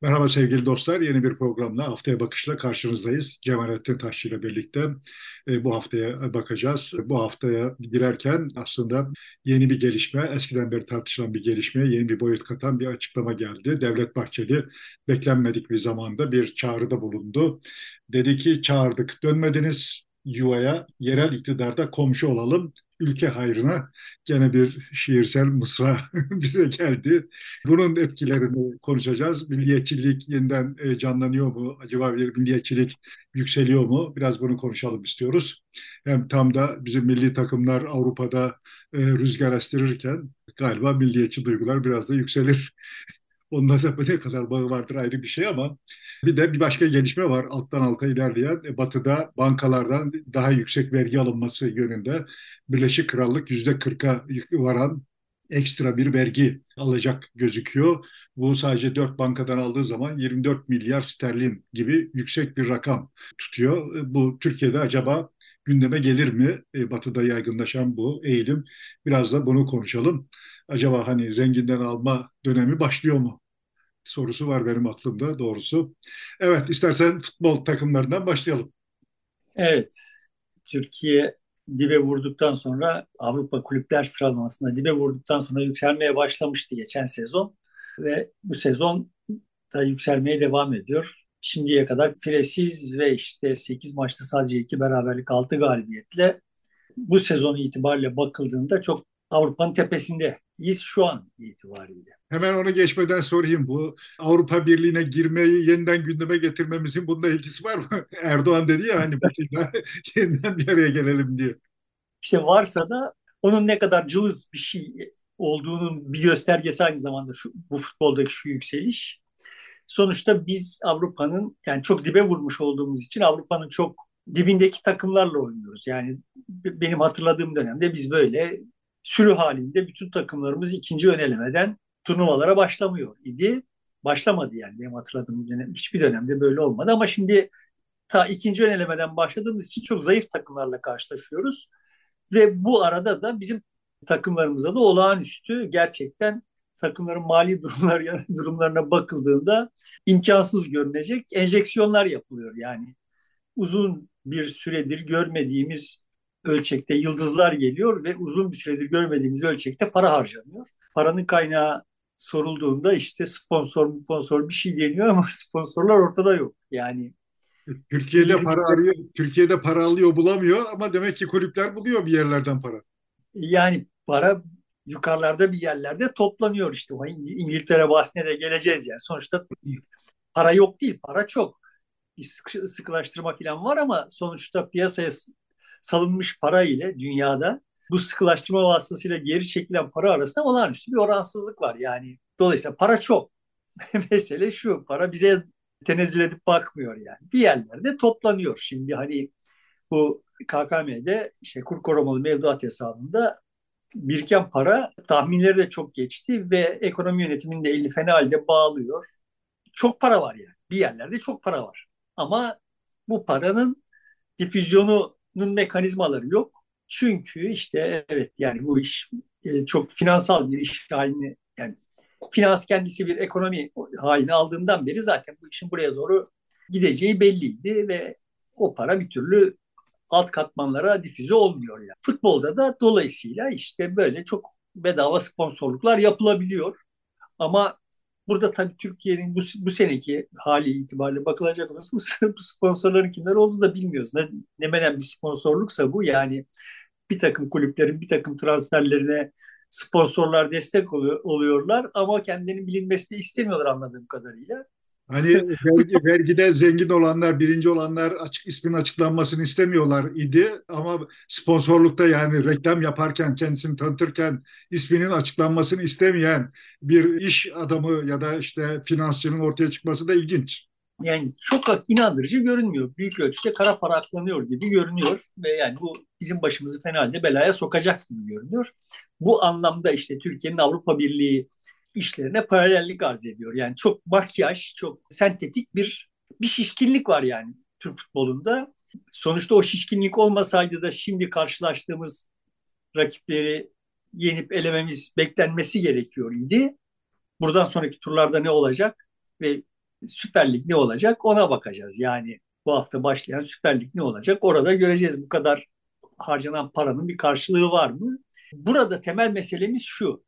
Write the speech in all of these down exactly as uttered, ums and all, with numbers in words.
Merhaba sevgili dostlar. Yeni bir programla Haftaya Bakış'la karşınızdayız. Cemalettin Taşçı ile birlikte e, bu haftaya bakacağız. Bu haftaya girerken aslında yeni bir gelişme, eskiden beri tartışılan bir gelişmeye yeni bir boyut katan bir açıklama geldi. Devlet Bahçeli beklenmedik bir zamanda bir çağrıda bulundu. Dedi ki çağırdık, dönmediniz yuvaya, yerel iktidarda komşu olalım. Ülke hayrına gene bir şiirsel mısra bize geldi. Bunun etkilerini konuşacağız. Milliyetçilik yeniden e, canlanıyor mu? Acaba bir milliyetçilik yükseliyor mu? Biraz bunu konuşalım istiyoruz. Hem tam da bizim milli takımlar Avrupa'da e, rüzgar estirirken galiba milliyetçi duygular biraz da yükselir. Onunla da ne kadar bağı vardır ayrı bir şey ama bir de bir başka gelişme var alttan alta ilerleyen. E, Batı'da bankalardan daha yüksek vergi alınması yönünde Birleşik Krallık yüzde kırka varan ekstra bir vergi alacak gözüküyor. Bu sadece dört bankadan aldığı zaman yirmi dört milyar sterlin gibi yüksek bir rakam tutuyor. E, Bu Türkiye'de acaba gündeme gelir mi? E, Batı'da yaygınlaşan bu eğilim. Biraz da bunu konuşalım. Acaba hani zenginden alma dönemi başlıyor mu? Sorusu var benim aklımda doğrusu. Evet, istersen futbol takımlarından başlayalım. Evet, Türkiye dibe vurduktan sonra Avrupa Kulüpler Sıralaması'nda dibe vurduktan sonra yükselmeye başlamıştı geçen sezon ve bu sezon da yükselmeye devam ediyor. Şimdiye kadar firesiz ve işte sekiz maçta sadece iki beraberlik altı galibiyetle bu sezon itibariyle bakıldığında çok Avrupa'nın tepesindeyiz şu an itibariyle. Hemen onu geçmeden sorayım. Bu Avrupa Birliği'ne girmeyi yeniden gündeme getirmemizin bununla ilgisi var mı? Erdoğan dedi ya hani Batı'yla yeniden bir araya gelelim diye. İşte varsa da onun ne kadar cılız bir şey olduğunun bir göstergesi aynı zamanda şu, bu futboldaki şu yükseliş. Sonuçta biz Avrupa'nın yani çok dibe vurmuş olduğumuz için Avrupa'nın çok dibindeki takımlarla oynuyoruz. Yani benim hatırladığım dönemde biz böyle sürü halinde bütün takımlarımız ikinci ön elemeden turnuvalara başlamıyor idi. Başlamadı yani benim hatırladığım dönem. Hiçbir dönemde böyle olmadı ama şimdi ta ikinci ön elemeden başladığımız için çok zayıf takımlarla karşılaşıyoruz. Ve bu arada da bizim takımlarımıza da olağanüstü gerçekten takımların mali durumlar durumlarına bakıldığında imkansız görünecek enjeksiyonlar yapılıyor. Yani uzun bir süredir görmediğimiz ölçekte yıldızlar geliyor ve uzun bir süredir görmediğimiz ölçekte para harcanıyor. Paranın kaynağı sorulduğunda işte sponsor sponsor bir şey deniyor ama sponsorlar ortada yok. Yani Türkiye'de ileri para arıyor, Türkiye'de para alıyor bulamıyor ama demek ki kulüpler buluyor bir yerlerden para. Yani para yukarılarda bir yerlerde toplanıyor işte. O İng- İngiltere bahsine de geleceğiz yani. Sonuçta para yok değil, para çok. Bir sıkı- sıkılaştırma falan var ama sonuçta piyasaya s- salınmış para ile dünyada bu sıkılaştırma vasıtasıyla geri çekilen para arasında olağanüstü bir oransızlık var. Yani dolayısıyla para çok. Mesele şu, para bize tenezzül edip bakmıyor yani. Bir yerlerde toplanıyor. Şimdi hani bu K K M'de işte kur korumalı mevduat hesabında biriken para tahminleri de çok geçti ve ekonomi yönetimini de eli fena halde bağlıyor. Çok para var yani. Bir yerlerde çok para var. Ama bu paranın difüzyonunun mekanizmaları yok. Çünkü işte evet yani bu iş e, çok finansal bir iş haline yani finans kendisi bir ekonomi haline aldığından beri zaten bu işin buraya doğru gideceği belliydi ve o para bir türlü alt katmanlara difüze olmuyor yani. Futbolda da dolayısıyla işte böyle çok bedava sponsorluklar yapılabiliyor. Ama burada tabii Türkiye'nin bu, bu seneki hali itibariyle bakılacak olursa bu sponsorların kimler olduğunu da bilmiyoruz. Ne, ne menen bir sponsorluksa bu yani bir takım kulüplerin bir takım transferlerine sponsorlar destek oluyor, oluyorlar ama kendini bilinmesini istemiyorlar anladığım kadarıyla. Hani vergi, vergide zengin olanlar, birinci olanlar açık ismin açıklanmasını istemiyorlar idi ama sponsorlukta yani reklam yaparken, kendisini tanıtırken isminin açıklanmasını istemeyen bir iş adamı ya da işte finansçının ortaya çıkması da ilginç. Yani çok inandırıcı görünmüyor. Büyük ölçüde kara para aklanıyor gibi görünüyor ve yani bu bizim başımızı fena halde belaya sokacak gibi görünüyor. Bu anlamda işte Türkiye'nin Avrupa Birliği işlerine paralellik arz ediyor. Yani çok makyaj, çok sentetik bir bir şişkinlik var yani Türk futbolunda. Sonuçta o şişkinlik olmasaydı da şimdi karşılaştığımız rakipleri yenip elememiz beklenmesi gerekiyor idi. Buradan sonraki turlarda ne olacak ve Süper Lig ne olacak ona bakacağız. Yani bu hafta başlayan Süper Lig ne olacak orada göreceğiz. Bu kadar harcanan paranın bir karşılığı var mı? Burada temel meselemiz şu.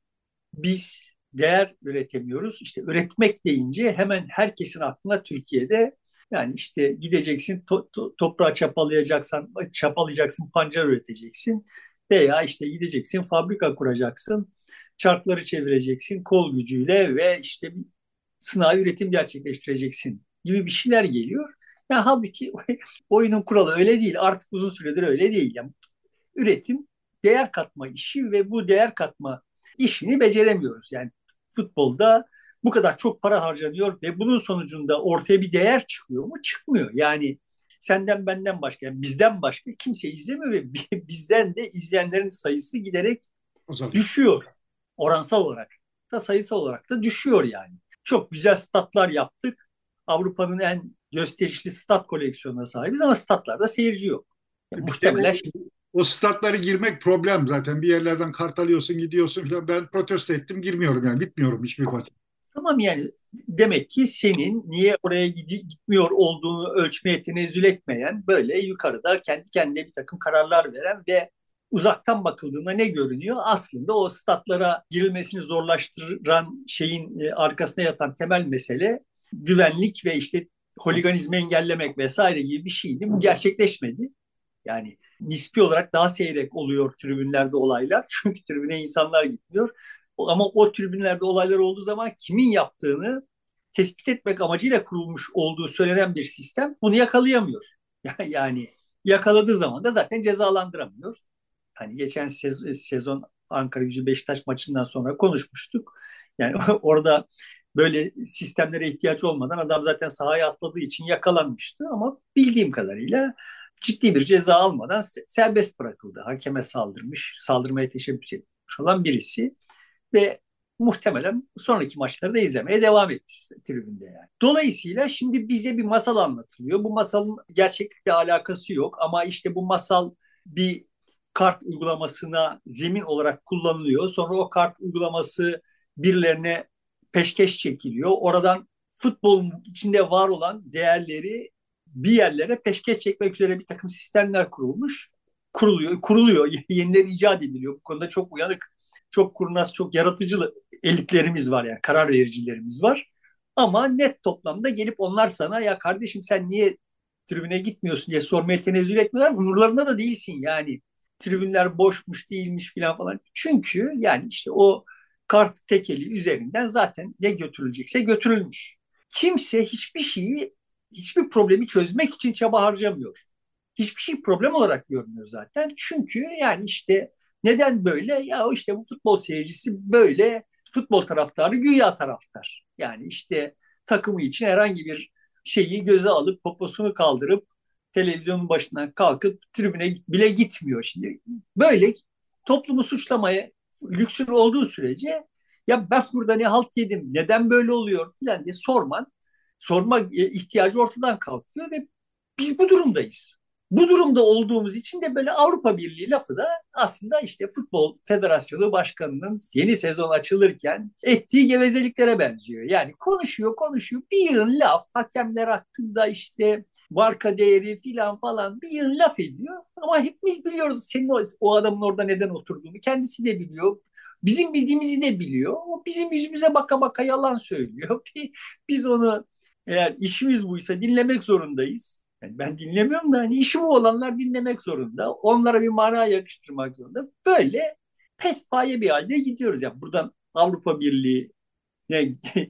Biz değer üretemiyoruz. İşte üretmek deyince hemen herkesin aklına Türkiye'de yani işte gideceksin to- to- toprağı çapalayacaksan çapalayacaksın, pancar üreteceksin veya işte gideceksin fabrika kuracaksın, çarkları çevireceksin kol gücüyle ve işte bir sınai üretim gerçekleştireceksin gibi bir şeyler geliyor. Yani halbuki oyunun kuralı öyle değil. Artık uzun süredir öyle değil. Yani üretim değer katma işi ve bu değer katma işini beceremiyoruz. Yani futbolda bu kadar çok para harcanıyor ve bunun sonucunda ortaya bir değer çıkıyor mu? Çıkmıyor. Yani senden benden başka, yani bizden başka kimse izlemiyor ve bizden de izleyenlerin sayısı giderek Azalıyor. düşüyor. Oransal olarak da sayısal olarak da düşüyor yani. Çok güzel statlar yaptık. Avrupa'nın en gösterişli stat koleksiyonuna sahibiz ama statlarda seyirci yok. Ya, Bir de muhtemelen o, o statları girmek problem zaten. Bir yerlerden kart alıyorsun, gidiyorsun falan. Ben protesto ettim, girmiyorum yani. Gitmiyorum hiçbir maç. tamam yani demek ki senin niye oraya gitmiyor olduğunu ölçmeye tenezzül etmeyen böyle yukarıda kendi kendine bir takım kararlar veren ve uzaktan bakıldığında ne görünüyor? Aslında o statlara girilmesini zorlaştıran şeyin e, arkasına yatan temel mesele güvenlik ve işte holiganizmi engellemek vesaire gibi bir şeydi. Bu gerçekleşmedi. Yani nispi olarak daha seyrek oluyor tribünlerde olaylar. Çünkü tribüne insanlar gitmiyor. Ama o tribünlerde olaylar olduğu zaman kimin yaptığını tespit etmek amacıyla kurulmuş olduğu söylenen bir sistem bunu yakalayamıyor. Yani yakaladığı zaman da zaten cezalandıramıyor. Hani geçen sezon Ankara-Gücü Beşiktaş maçından sonra konuşmuştuk. Yani orada böyle sistemlere ihtiyaç olmadan adam zaten sahaya atladığı için yakalanmıştı ama bildiğim kadarıyla ciddi bir ceza almadan serbest bırakıldı. Hakeme saldırmış, saldırmaya teşebbüs etmiş olan birisi ve muhtemelen sonraki maçları da izlemeye devam etti tribünde yani. Dolayısıyla şimdi bize bir masal anlatılıyor. Bu masalın gerçeklikle alakası yok ama işte bu masal bir kart uygulamasına zemin olarak kullanılıyor. Sonra o kart uygulaması birilerine peşkeş çekiliyor. Oradan futbolun içinde var olan değerleri bir yerlere peşkeş çekmek üzere bir takım sistemler kurulmuş. Kuruluyor, kuruluyor, yenileri icat ediliyor. Bu konuda çok uyanık, çok kurnaz, çok yaratıcı elitlerimiz var yani karar vericilerimiz var. Ama net toplamda gelip onlar sana ya kardeşim sen niye tribüne gitmiyorsun diye sormaya tenezzül etmiyorlar. Umurlarında da değilsin yani. Tribünler boşmuş değilmiş falan falan. Çünkü yani işte o kart tekeli üzerinden zaten ne götürülecekse götürülmüş. Kimse hiçbir şeyi, hiçbir problemi çözmek için çaba harcamıyor. Hiçbir şey problem olarak görmüyor zaten. Çünkü yani işte neden böyle? Ya işte bu futbol seyircisi böyle, futbol taraftarı güya taraftar. Yani işte takımı için herhangi bir şeyi göze alıp poposunu kaldırıp televizyonun başından kalkıp tribüne bile gitmiyor şimdi. Böyle toplumu suçlamaya lüksün olduğu sürece ya ben burada ne halt yedim, neden böyle oluyor filan diye sorman, sorma ihtiyacı ortadan kalkıyor ve biz bu durumdayız. Bu durumda olduğumuz için de böyle Avrupa Birliği lafı da aslında işte Futbol Federasyonu Başkanı'nın yeni sezon açılırken ettiği gevezeliklere benziyor. Yani konuşuyor konuşuyor bir yığın laf hakemler hakkında işte marka değeri filan falan bir yığın laf ediyor. Ama hepimiz biliyoruz senin o, o adamın orada neden oturduğunu. Kendisi de biliyor. Bizim bildiğimizi de biliyor. O bizim yüzümüze baka baka yalan söylüyor. Biz onu eğer işimiz buysa dinlemek zorundayız. Yani ben dinlemiyorum da hani işi bu olanlar dinlemek zorunda. Onlara bir mana yakıştırmak zorunda. Böyle pespaye bir halde gidiyoruz. Yani buradan Avrupa Birliği'ne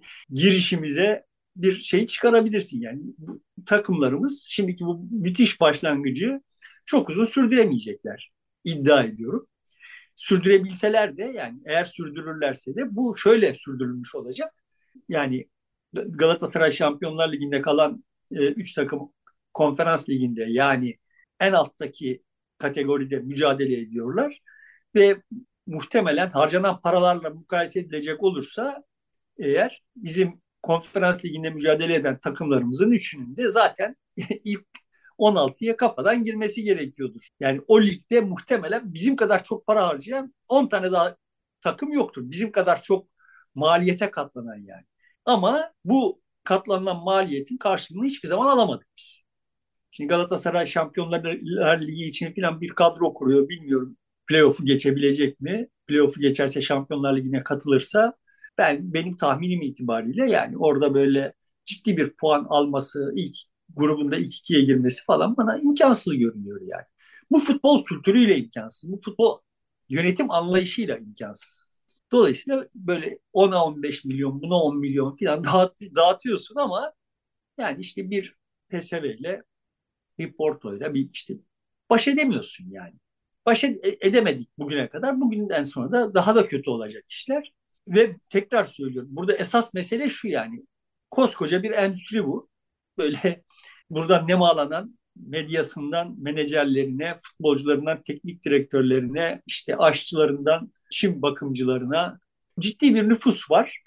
girişimize bir şey çıkarabilirsin. Yani bu takımlarımız şimdiki bu müthiş başlangıcı çok uzun sürdüremeyecekler. İddia ediyorum. Sürdürebilseler de yani eğer sürdürürlerse de bu şöyle sürdürülmüş olacak. Yani Galatasaray Şampiyonlar Ligi'nde kalan e, üç takım konferans liginde yani en alttaki kategoride mücadele ediyorlar ve muhtemelen harcanan paralarla mukayese edilecek olursa eğer bizim konferans liginde mücadele eden takımlarımızın üçünün de zaten ilk on altıya kafadan girmesi gerekiyordur. Yani o ligde muhtemelen bizim kadar çok para harcayan on tane daha takım yoktur. Bizim kadar çok maliyete katlanan yani. Ama bu katlanılan maliyetin karşılığını hiçbir zaman alamadık biz. Şimdi Galatasaray Şampiyonlar Ligi için falan bir kadro kuruyor. Bilmiyorum playoff'u geçebilecek mi? Playoff'u geçerse Şampiyonlar Ligi'ne katılırsa ben benim tahminim itibariyle yani orada böyle ciddi bir puan alması, ilk grubunda ilk ikiye girmesi falan bana imkansız görünüyor yani. Bu futbol kültürüyle imkansız. Bu futbol yönetim anlayışıyla imkansız. Dolayısıyla böyle ona on beş milyon, buna on milyon falan dağıt, dağıtıyorsun ama yani işte bir P S V ile bir Porto'yla bir işte baş edemiyorsun yani. Baş ed- edemedik bugüne kadar. Bugünden sonra da daha da kötü olacak işler. Ve tekrar söylüyorum. Burada esas mesele şu yani. Koskoca bir endüstri bu. Böyle buradan nemalanan medyasından menajerlerine, futbolcularından teknik direktörlerine, işte aşçılarından çim bakımcılarına ciddi bir nüfus var.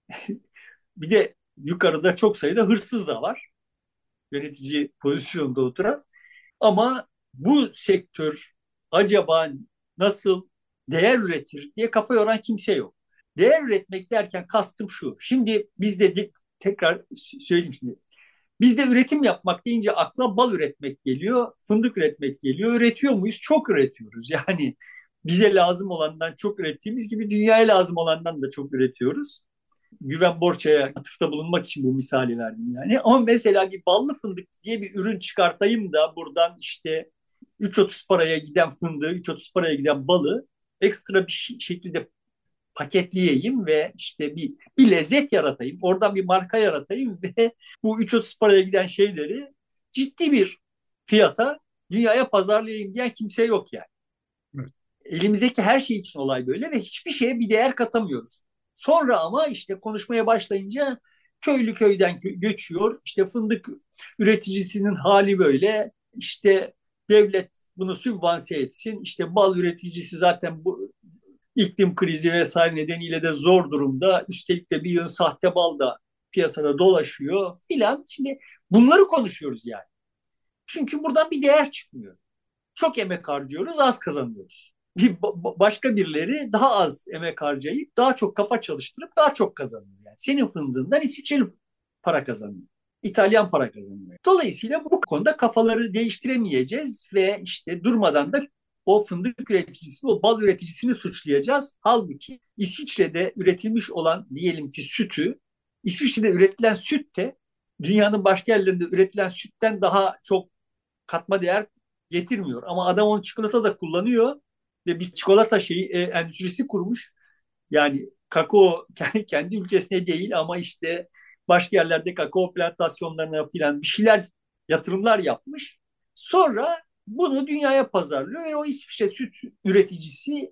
Bir de yukarıda çok sayıda hırsız da var. Yönetici pozisyonda oturan. Ama bu sektör acaba nasıl değer üretir diye kafa yoran kimse yok. Değer üretmek derken kastım şu. Şimdi bizde de, tekrar söyleyeyim şimdi. Bizde üretim yapmak deyince akla bal üretmek geliyor, fındık üretmek geliyor. Üretiyor muyuz? Çok üretiyoruz. Yani bize lazım olandan çok ürettiğimiz gibi dünyaya lazım olandan da çok üretiyoruz. Güven Borça'ya atıfta bulunmak için bu misali verdim yani. Ama mesela bir ballı fındık diye bir ürün çıkartayım da buradan işte üç otuz paraya giden fındığı, üç otuz paraya giden balı ekstra bir şekilde paketleyeyim ve işte bir, bir lezzet yaratayım. Oradan bir marka yaratayım ve bu üç otuz paraya giden şeyleri ciddi bir fiyata dünyaya pazarlayayım diyen kimse yok yani. Evet. Elimizdeki her şey için olay böyle ve hiçbir şeye bir değer katamıyoruz. Sonra ama işte konuşmaya başlayınca köylü köyden göçüyor. İşte fındık üreticisinin hali böyle. İşte devlet bunu sübvanse etsin. İşte bal üreticisi zaten bu iklim krizi vesaire nedeniyle de zor durumda. Üstelik de bir yığın sahte bal da piyasada dolaşıyor filan. Şimdi bunları konuşuyoruz yani. Çünkü buradan bir değer çıkmıyor. Çok emek harcıyoruz, az kazanıyoruz. Bir başka birileri daha az emek harcayıp daha çok kafa çalıştırıp daha çok kazanıyor. Yani senin fındığından İsviçreli para kazanıyor. İtalyan para kazanıyor. Dolayısıyla bu konuda kafaları değiştiremeyeceğiz ve işte durmadan da o fındık üreticisini, o bal üreticisini suçlayacağız. Halbuki İsviçre'de üretilmiş olan diyelim ki sütü, İsviçre'de üretilen süt de dünyanın başka yerlerinde üretilen sütten daha çok katma değer getirmiyor. Ama adam onu çikolata da kullanıyor ve bir çikolata şeyi e, endüstrisi kurmuş. Yani kakao kendi ülkesine değil ama işte başka yerlerde kakao plantasyonlarına filan bir şeyler yatırımlar yapmış. Sonra bunu dünyaya pazarlıyor ve o İsviçre süt üreticisi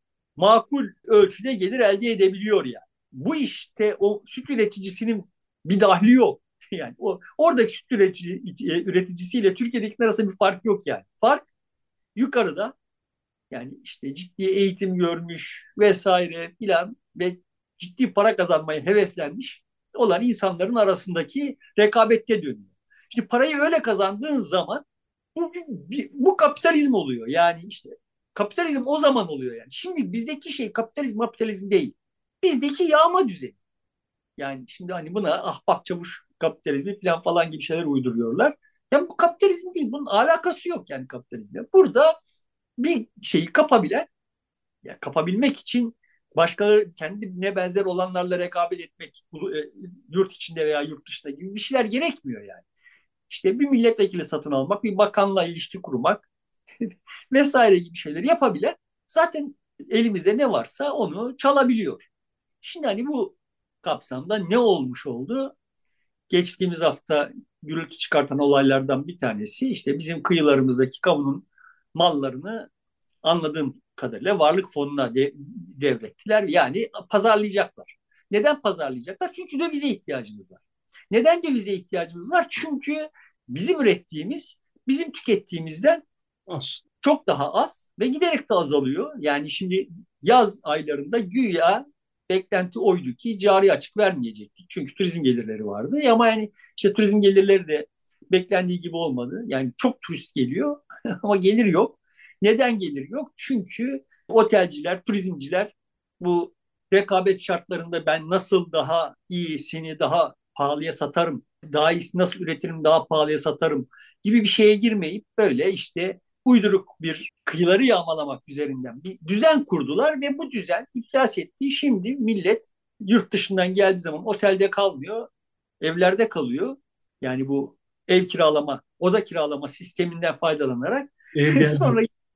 makul ölçüde gelir elde edebiliyor yani. Bu işte o süt üreticisinin bir dahli yok. Yani o oradaki süt üretici, üreticisiyle Türkiye'dekinin arasında bir fark yok yani. Fark yukarıda yani işte ciddi eğitim görmüş vesaire filan ve ciddi para kazanmaya heveslenmiş olan insanların arasındaki rekabette dönüyor. İşte parayı öyle kazandığın zaman bu, bir, bir, bu kapitalizm oluyor. Yani işte kapitalizm o zaman oluyor yani. Şimdi bizdeki şey kapitalizm kapitalizm değil. Bizdeki yağma düzeni. Yani şimdi hani buna ahbap çavuş kapitalizmi falan falan gibi şeyler uyduruyorlar. Yani bu kapitalizm değil. Bunun alakası yok yani kapitalizmle. Burada bir şeyi kapabilen, yani kapabilmek için başkaları kendine benzer olanlarla rekabet etmek, yurt içinde veya yurt dışında gibi bir şeyler gerekmiyor yani. İşte bir milletvekili satın almak, bir bakanla ilişki kurmak vesaire gibi şeyleri yapabilen zaten elimizde ne varsa onu çalabiliyor. Şimdi hani bu kapsamda ne olmuş oldu? Geçtiğimiz hafta gürültü çıkartan olaylardan bir tanesi işte bizim kıyılarımızdaki kamunun mallarını anladığım kadarıyla varlık fonuna de, devrettiler. Yani pazarlayacaklar. Neden pazarlayacaklar? Çünkü dövize ihtiyacımız var. Neden dövize ihtiyacımız var? Çünkü bizim ürettiğimiz, bizim tükettiğimizden Az. çok daha az ve giderek de azalıyor. Yani şimdi yaz aylarında güya beklenti oydu ki cari açık vermeyecektik. Çünkü turizm gelirleri vardı. E ama yani işte turizm gelirleri de beklendiği gibi olmadı. Yani çok turist geliyor ama gelir yok. Neden gelir yok? Çünkü otelciler, turizmciler bu rekabet şartlarında ben nasıl daha iyisini, daha pahalıya satarım, daha iyisi nasıl üretirim, daha pahalıya satarım gibi bir şeye girmeyip böyle işte uyduruk bir kıyıları yağmalamak üzerinden bir düzen kurdular ve bu düzen iflas etti. Şimdi millet yurt dışından geldiği zaman otelde kalmıyor, evlerde kalıyor. Yani bu ev kiralama, oda kiralama sisteminden faydalanarak Airbnb, sonra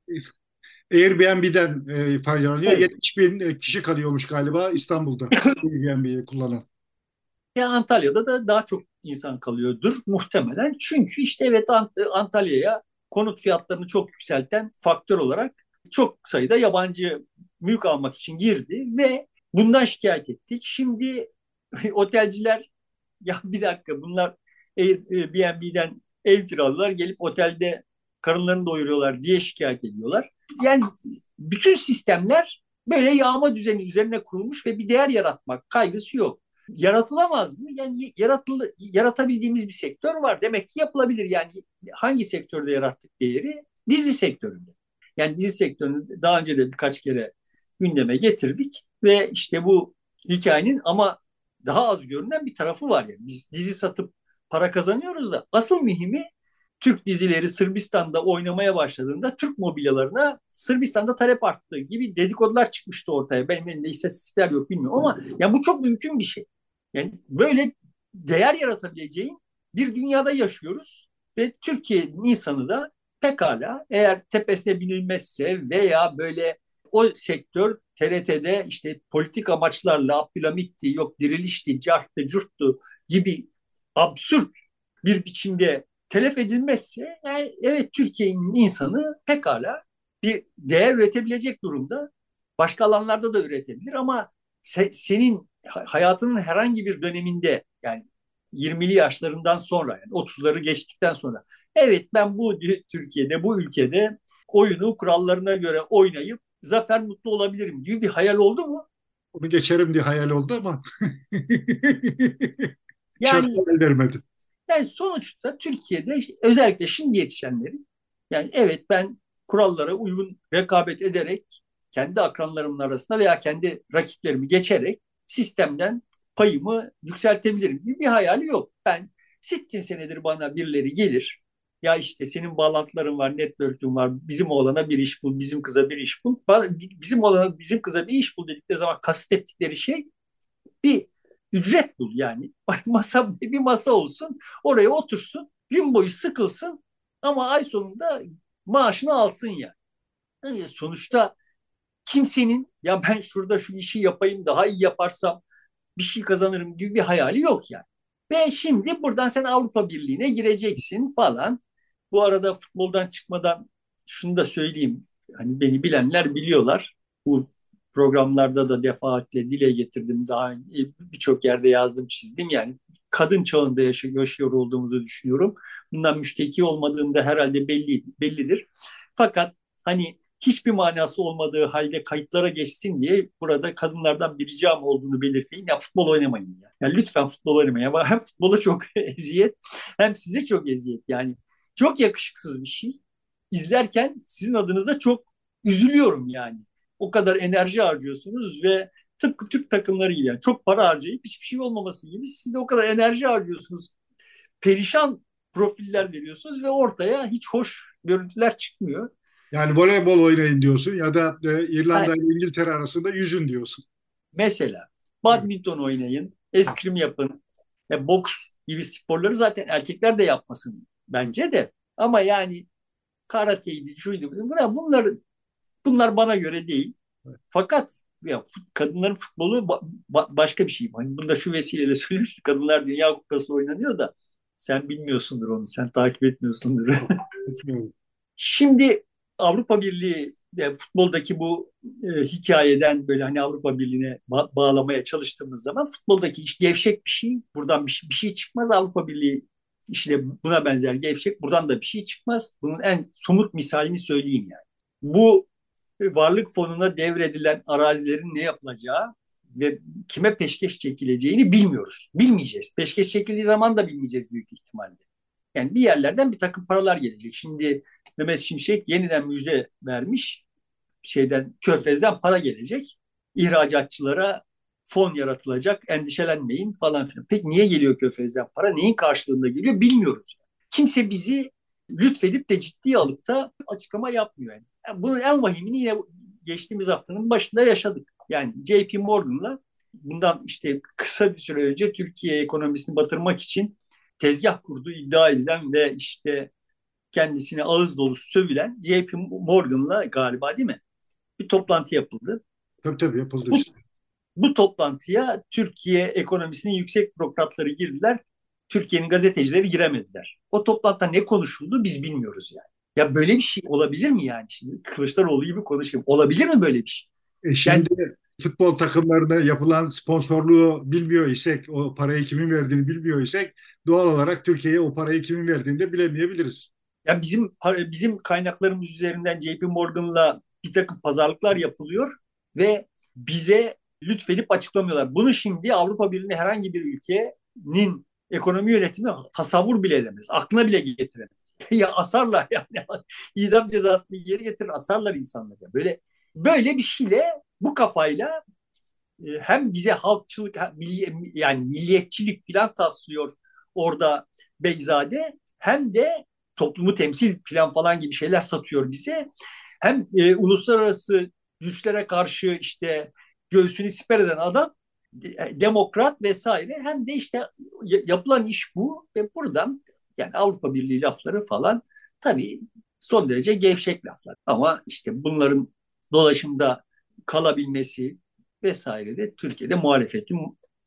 Airbnb'den e, faydalanıyor. evet, yetmiş bin kişi kalıyormuş galiba İstanbul'da Airbnb'yi kullanan. ya Antalya'da da daha çok insan kalıyordur muhtemelen. Çünkü işte evet Ant- Antalya'ya konut fiyatlarını çok yükselten faktör olarak çok sayıda yabancı mülk almak için girdi ve bundan şikayet ettik. Şimdi otelciler ya bir dakika bunlar Airbnb'den ev kiraladılar gelip otelde karınlarını doyuruyorlar diye şikayet ediyorlar. Yani bütün sistemler böyle yağma düzeni üzerine kurulmuş ve bir değer yaratmak kaygısı yok. Yaratılamaz mı? Yani yaratılı, yaratabildiğimiz bir sektör var. Demek ki yapılabilir. Yani hangi sektörde yarattık değeri? Dizi sektöründe. Yani dizi sektörünü daha önce de birkaç kere gündeme getirdik ve işte bu hikayenin ama daha az görünen bir tarafı var. Yani biz dizi satıp para kazanıyoruz da asıl mühimi Türk dizileri Sırbistan'da oynamaya başladığında Türk mobilyalarına Sırbistan'da talep arttığı gibi dedikodular çıkmıştı ortaya. Benim elimde istatistikler yok bilmiyorum ama yani bu çok mümkün bir şey. Yani böyle değer yaratabileceğin bir dünyada yaşıyoruz ve Türkiye'nin insanı da pekala eğer tepesine binilmezse veya böyle o sektör T R T'de işte politik amaçlarla Abdülhamit'ti, yok dirilişti, carttı, curttu gibi absürt bir biçimde telef edilmezse yani evet Türkiye'nin insanı pekala bir değer üretebilecek durumda. Başka alanlarda da üretebilir ama se- senin hayatının herhangi bir döneminde yani yirmili yaşlarından sonra yani otuzları geçtikten sonra evet ben bu Türkiye'de bu ülkede oyunu kurallarına göre oynayıp zafer mutlu olabilirim gibi bir hayal oldu mu? Onu geçerim diye hayal oldu ama Yani şartlar el vermedi. Yani sonuçta Türkiye'de özellikle şimdi yetişenlerin yani evet ben kurallara uygun rekabet ederek kendi akranlarımın arasında veya kendi rakiplerimi geçerek sistemden payımı yükseltebilirim gibi bir hayali yok. Ben sittin senedir bana birileri gelir. Ya işte senin bağlantıların var, network'ün var. Bizim oğlana bir iş bul, bizim kıza bir iş bul. Bizim oğlana, bizim kıza bir iş bul dedikleri zaman kasıt ettikleri şey bir ücret bul yani. Masa bir masa olsun, oraya otursun, gün boyu sıkılsın ama ay sonunda maaşını alsın ya. Yani sonuçta kimsenin ya ben şurada şu işi yapayım daha iyi yaparsam bir şey kazanırım gibi bir hayali yok yani. Ve şimdi buradan sen Avrupa Birliği'ne gireceksin falan. Bu arada futboldan çıkmadan şunu da söyleyeyim. Hani beni bilenler biliyorlar. Bu programlarda da defaatle dile getirdim. Daha birçok yerde yazdım, çizdim. Yani kadın çağında yaşıyor olduğumuzu düşünüyorum. Bundan müşteki olmadığım da herhalde belli, bellidir. Fakat hani hiçbir manası olmadığı halde kayıtlara geçsin diye burada kadınlardan bir ricam olduğunu belirteyim. Ya futbol oynamayın ya. Yani lütfen futbol oynamayın. Ya hem futbola çok eziyet hem size çok eziyet. Yani çok yakışıksız bir şey. İzlerken sizin adınıza çok üzülüyorum yani. O kadar enerji harcıyorsunuz ve tıpkı Türk takımları gibi yani çok para harcayıp hiçbir şey olmaması gibi siz de o kadar enerji harcıyorsunuz. Perişan profiller veriyorsunuz ve ortaya hiç hoş görüntüler çıkmıyor. Yani voleybol oynayın diyorsun ya da e, Yani İrlanda ile İngiltere arasında yüzün diyorsun. mesela Evet. badminton oynayın, eskrim yapın. Ya boks gibi sporları zaten erkekler de yapmasın bence de. Ama yani karateydi, şuydu, bunlar, bunlar, bunlar bana göre değil. Fakat ya, kadınların futbolu ba- ba- başka bir şey. Hani bunu da şu vesileyle söylüyorum. Kadınlar Dünya Kupası oynanıyor da sen bilmiyorsundur onu, sen takip etmiyorsundur. Etmiyorum. Şimdi Avrupa Birliği e, futboldaki bu e, hikayeden böyle hani Avrupa Birliği'ne ba- bağlamaya çalıştığımız zaman futboldaki iş gevşek bir şey. Buradan bir, şey- bir şey çıkmaz. Avrupa Birliği işte buna benzer gevşek. Buradan da bir şey çıkmaz. Bunun en somut misalini söyleyeyim yani. Bu e, varlık fonuna devredilen arazilerin ne yapılacağı ve kime peşkeş çekileceğini bilmiyoruz. Bilmeyeceğiz. Peşkeş çekildiği zaman da bilmeyeceğiz büyük ihtimalle. Yani bir yerlerden bir takım paralar gelecek. Şimdi Mehmet Şimşek yeniden müjde vermiş. Şeyden Körfez'den para gelecek. İhracatçılara fon yaratılacak, endişelenmeyin falan filan. Peki niye geliyor Körfez'den para? Neyin karşılığında geliyor bilmiyoruz. Kimse bizi lütfedip de ciddiye alıp da açıklama yapmıyor. Yani. Bunun en vahimini yine geçtiğimiz haftanın başında yaşadık. Yani J P Morgan'la bundan işte kısa bir süre önce Türkiye ekonomisini batırmak için tezgah kurduğu iddia edilen ve işte kendisine ağız dolusu sövülen J P Morgan'la galiba değil mi? Bir toplantı yapıldı. Tabii tabii yapıldı Bu, işte. bu toplantıya Türkiye ekonomisinin yüksek bürokratları girdiler. Türkiye'nin gazetecileri giremediler. O toplantıda ne konuşuldu biz bilmiyoruz yani. Ya böyle bir şey olabilir mi yani şimdi? Kılıçdaroğlu gibi konuşayım. Olabilir mi böyle bir şey? E Yani şimdi futbol takımlarına yapılan sponsorluğu bilmiyor isek, o parayı kimin verdiğini bilmiyor isek doğal olarak Türkiye'ye o parayı kimin verdiğini de bilemeyebiliriz. ya bizim bizim kaynaklarımız üzerinden J P Morgan'la bir takım pazarlıklar yapılıyor ve bize lütfedip açıklamıyorlar. Bunu şimdi Avrupa Birliği'nin herhangi bir ülkenin ekonomi yönetimi tasavvur bile edemez. Aklına bile getiremez. Ya asarlar yani. İdam cezasını geri getirir asarlar insanları. Böyle böyle bir şeyle bu kafayla e, hem bize halkçılık hem milli, yani milliyetçilik falan taslıyor orada Beyzade hem de toplumu temsil falan falan gibi şeyler satıyor bize. Hem e, uluslararası güçlere karşı işte göğsünü siper eden adam e, demokrat vesaire hem de işte yapılan iş bu ve buradan yani Avrupa Birliği lafları falan tabii son derece gevşek laflar. Ama işte bunların dolaşımda kalabilmesi vesaire de Türkiye'de muhalefetin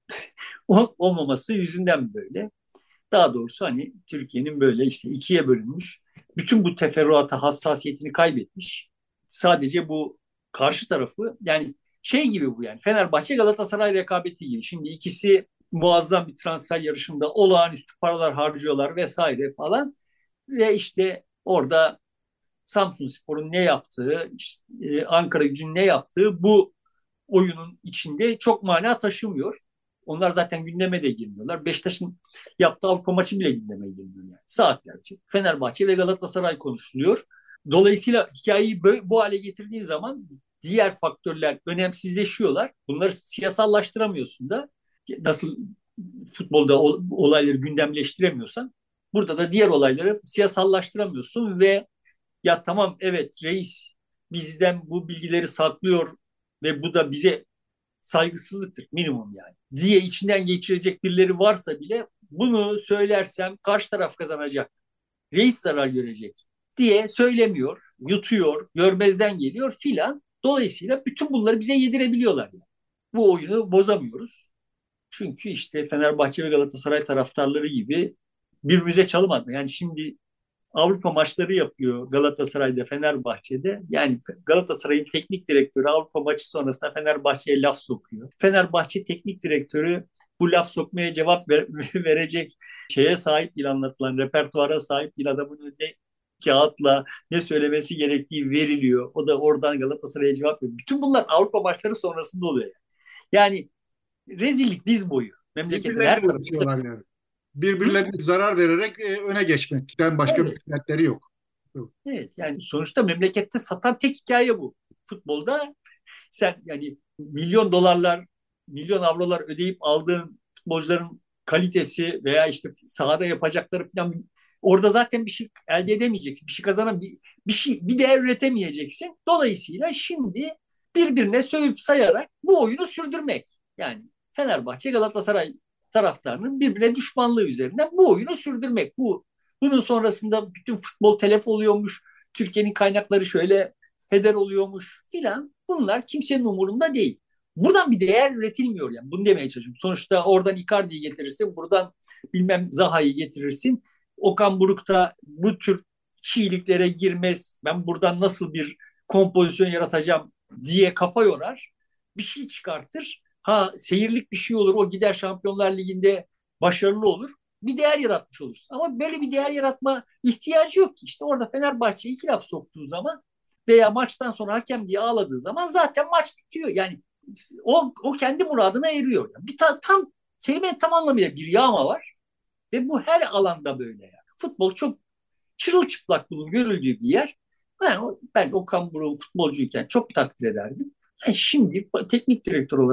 olmaması yüzünden böyle. Daha doğrusu hani Türkiye'nin böyle işte ikiye bölünmüş, bütün bu teferruata hassasiyetini kaybetmiş. Sadece bu karşı tarafı yani şey gibi bu yani Fenerbahçe Galatasaray rekabeti gibi. Şimdi ikisi muazzam bir transfer yarışında olağanüstü paralar harcıyorlar vesaire falan ve işte orada Samsunspor'un ne yaptığı, işte, e, Ankara Gücü'nün ne yaptığı bu oyunun içinde çok mana taşımıyor. Onlar zaten gündeme de girmiyorlar. Beşiktaş'ın yaptığı Avrupa maçı bile gündeme girmiyor yani. Saatlerce. Fenerbahçe ve Galatasaray konuşuluyor. Dolayısıyla hikayeyi bu hale getirdiğin zaman diğer faktörler önemsizleşiyorlar. Bunları siyasallaştıramıyorsun da. Nasıl futbolda olayları gündemleştiremiyorsan burada da diğer olayları siyasallaştıramıyorsun ve ya tamam evet reis bizden bu bilgileri saklıyor ve bu da bize saygısızlıktır minimum yani diye içinden geçirecek birileri varsa bile bunu söylersem karşı taraf kazanacak. Reis zarar görecek diye söylemiyor, yutuyor, görmezden geliyor filan. Dolayısıyla bütün bunları bize yedirebiliyorlar yani. Bu oyunu bozamıyoruz. Çünkü işte Fenerbahçe ve Galatasaray taraftarları gibi birbirimize çalım atma. Yani şimdi Avrupa maçları yapıyor Galatasaray'da, Fenerbahçe'de. Yani Galatasaray'ın teknik direktörü Avrupa maçı sonrasında Fenerbahçe'ye laf sokuyor. Fenerbahçe teknik direktörü bu laf sokmaya cevap ver, verecek şeye sahip değil anlatılan, repertuara sahip değil adamın önünde kağıtla ne söylemesi gerektiği veriliyor. O da oradan Galatasaray'a cevap veriyor. Bütün bunlar Avrupa maçları sonrasında oluyor. Yani, yani rezillik diz boyu. Memleketin her Birbirleriyle tarafında. uğraşıyorlar yani. Hı? Birbirlerine zarar vererek e, öne geçmekten başka bir Evet. dertleri yok. Evet yani sonuçta memlekette satan tek hikaye bu. Futbolda sen yani milyon dolarlar, milyon avrolar ödeyip aldığın futbolcuların kalitesi veya işte sahada yapacakları falan orada zaten bir şey elde edemeyeceksin. Bir şey kazanan bir, bir şey bir değer üretemeyeceksin. Dolayısıyla şimdi birbirine sövüp sayarak bu oyunu sürdürmek. Yani Fenerbahçe Galatasaray taraftarının birbirine düşmanlığı üzerinden bu oyunu sürdürmek. Bu bunun sonrasında bütün futbol telef oluyormuş. Türkiye'nin kaynakları şöyle heder oluyormuş filan. Bunlar kimsenin umurunda değil. Buradan bir değer üretilmiyor yani. Bunu demeye çalışıyorum. Sonuçta oradan Icardi'yi getirirsin, buradan bilmem Zaha'yı getirirsin. Okan Buruk da bu tür çiğliklere girmez. Ben buradan nasıl bir kompozisyon yaratacağım diye kafa yorar. Bir şey çıkartır. Ha seyirlik bir şey olur. O gider Şampiyonlar Ligi'nde başarılı olur. Bir değer yaratmış olursun. Ama böyle bir değer yaratma ihtiyacı yok ki. İşte orada Fenerbahçe iki laf soktuğu zaman veya maçtan sonra hakem diye ağladığı zaman zaten maç bitiyor. Yani o, o kendi muradına eriyor. Yani bir ta, tam kelimenin tam anlamıyla bir yağma var ve bu her alanda böyle yani. Futbol çok çırılçıplak bunun görüldüğü bir yer. Ben, ben Okan Buruk'u futbolcuyken çok takdir ederdim. Yani şimdi teknik direktör olarak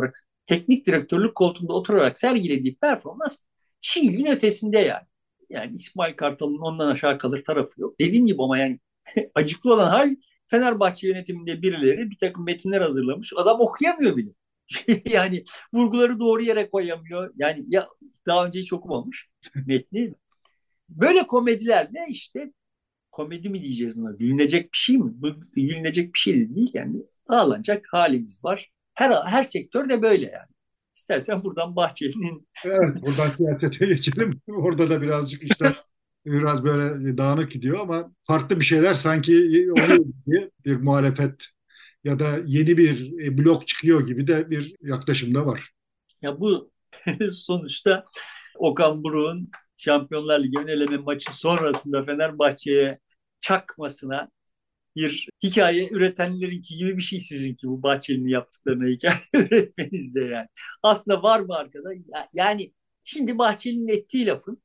teknik direktörlük koltuğunda oturarak sergilediği performans Çiğli'nin ötesinde yani. Yani İsmail Kartal'ın ondan aşağı kalır tarafı yok. Dediğim gibi ama yani acıklı olan hal Fenerbahçe yönetiminde birileri bir takım metinler hazırlamış. Adam okuyamıyor bile. Yani vurguları doğru yere koyamıyor. Yani ya daha önce hiç okumamış metni. Böyle komedilerle işte komedi mi diyeceğiz buna? Gülünecek bir şey mi? Bu gülünecek bir şey de değil yani. Ağlanacak halimiz var. Her her sektör de böyle yani. İstersen buradan Bahçeli'nin Evet, buradan siyasete geçelim. Orada da birazcık işler biraz böyle dağınık gidiyor ama farklı bir şeyler sanki oluyor gibi bir muhalefet ya da yeni bir e, blok çıkıyor gibi de bir yaklaşımda var. ya bu sonuçta Okan Buruk'un Şampiyonlar Ligi ön eleme maçı sonrasında Fenerbahçe'ye çakmasına bir hikaye üretenlerinki gibi bir şey sizinki bu Bahçeli'nin yaptıklarına hikaye üretmeniz de yani. Aslında var mı arkada? Yani şimdi Bahçeli'nin ettiği lafın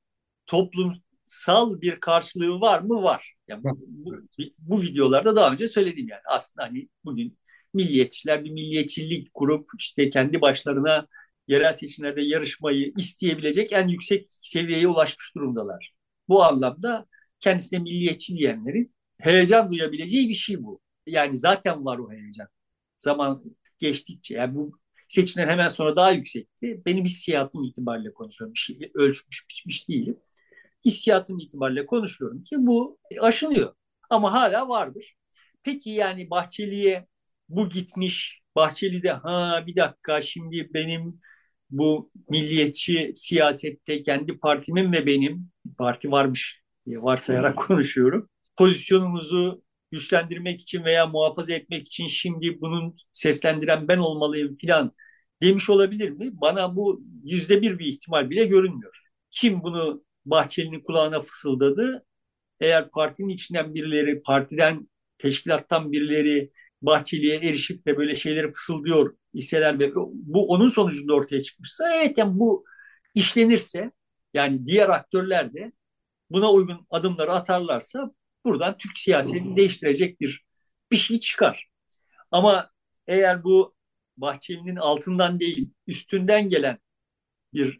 toplumsal bir karşılığı var mı? Var. Yani Bak, bu, bu videolarda daha önce söyledim yani. Aslında hani bugün milliyetçiler bir milliyetçilik kurup işte kendi başlarına yerel seçimlerde yarışmayı isteyebilecek en yüksek seviyeye ulaşmış durumdalar. Bu anlamda kendisine milliyetçi diyenlerin heyecan duyabileceği bir şey bu. Yani zaten var o heyecan. Zaman geçtikçe yani bu seçimden hemen sonra daha yüksekti. Benim hissiyatım itibariyle konuşuyorum. Bir şey ölçmüş biçmiş değilim. Hissiyatım itibariyle konuşuyorum ki bu aşılıyor. Ama hala vardır. Peki yani Bahçeli'ye bu gitmiş. Bahçeli de ha bir dakika şimdi benim bu milliyetçi siyasette kendi partimin ve benim parti varmış diye varsayarak konuşuyorum. Pozisyonumuzu güçlendirmek için veya muhafaza etmek için şimdi bunun seslendiren ben olmalıyım filan demiş olabilir mi? Bana bu yüzde bir bir ihtimal bile görünmüyor. Kim bunu Bahçeli'nin kulağına fısıldadı? Eğer partinin içinden birileri, partiden, teşkilattan birileri Bahçeli'ye erişip de böyle şeyleri fısıldıyor iseler ve bu onun sonucunda ortaya çıkmışsa evet yani bu işlenirse yani diğer aktörler de buna uygun adımları atarlarsa buradan Türk siyasetini değiştirecek bir bir şey çıkar. Ama eğer bu Bahçeli'nin altından değil üstünden gelen bir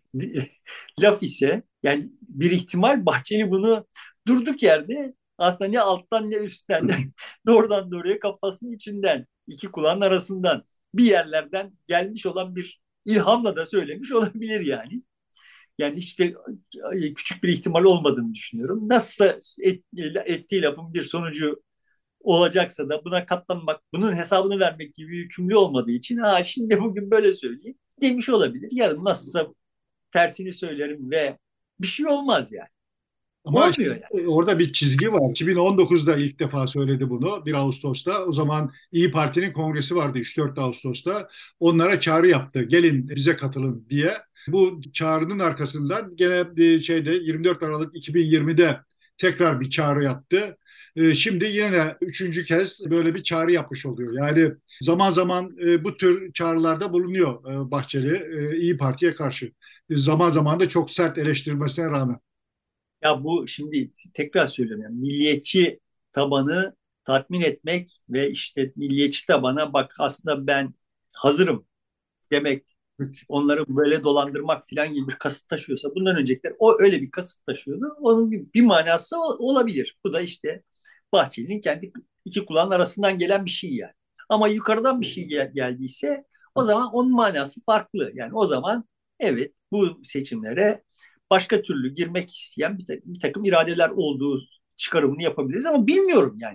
laf ise yani bir ihtimal Bahçeli bunu durduk yerde aslında ne alttan ne üstten de doğrudan doğruya kafasının içinden iki kulağın arasından bir yerlerden gelmiş olan bir ilhamla da söylemiş olabilir yani. Yani hiç de küçük bir ihtimal olmadığını düşünüyorum. Nasılsa et, ettiği lafın bir sonucu olacaksa da buna katlanmak, bunun hesabını vermek gibi yükümlü olmadığı için ha şimdi bugün böyle söyleyeyim demiş olabilir. Yarın nasılsa tersini söylerim ve bir şey olmaz yani. ama işte Olmuyor yani. orada bir çizgi var. iki bin on dokuzda ilk defa söyledi bunu, bir Ağustos'ta. O zaman İyi Parti'nin kongresi vardı üç dört Ağustos'ta. Onlara çağrı yaptı. Gelin bize katılın diye. Bu çağrının arkasından gene e, şeyde yirmi dört Aralık iki bin yirmide tekrar bir çağrı yaptı. E, Şimdi yine üçüncü kez böyle bir çağrı yapmış oluyor. Yani zaman zaman e, bu tür çağrılarda bulunuyor e, Bahçeli e, İyi Parti'ye karşı. E, Zaman zaman da çok sert eleştirmesine rağmen. Ya bu şimdi tekrar söylüyorum yani milliyetçi tabanı tatmin etmek ve işte milliyetçi tabana bak aslında ben hazırım demek onları böyle dolandırmak falan gibi bir kasıt taşıyorsa bundan öncekiler o öyle bir kasıt taşıyordu. Onun bir, bir manası olabilir. Bu da işte Bahçeli'nin kendi iki kulağın arasından gelen bir şey yani. Ama yukarıdan bir şey gel- geldiyse o zaman onun manası farklı. Yani o zaman evet bu seçimlere başka türlü girmek isteyen bir, ta- bir takım iradeler olduğu çıkarımını yapabiliriz ama bilmiyorum yani.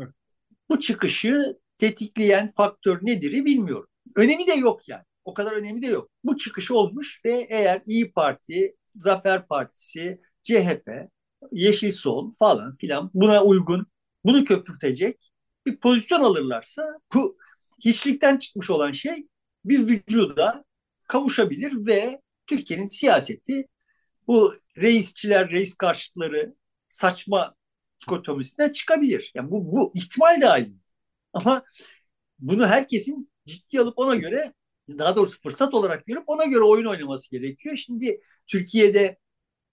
Bu çıkışı tetikleyen faktör nedir bilmiyorum. Önemi de yok yani. O kadar önemi de yok. Bu çıkış olmuş ve eğer İyi Parti, Zafer Partisi, C H P, Yeşil Sol falan filan buna uygun, bunu köpürtecek bir pozisyon alırlarsa bu hiçlikten çıkmış olan şey bir vücuda kavuşabilir ve Türkiye'nin siyaseti bu reisçiler, reis karşıtları saçma dikotomisinden çıkabilir. Yani bu, bu ihtimal dahil. Ama bunu herkesin ciddi alıp ona göre daha doğrusu fırsat olarak görüp ona göre oyun oynaması gerekiyor. Şimdi Türkiye'de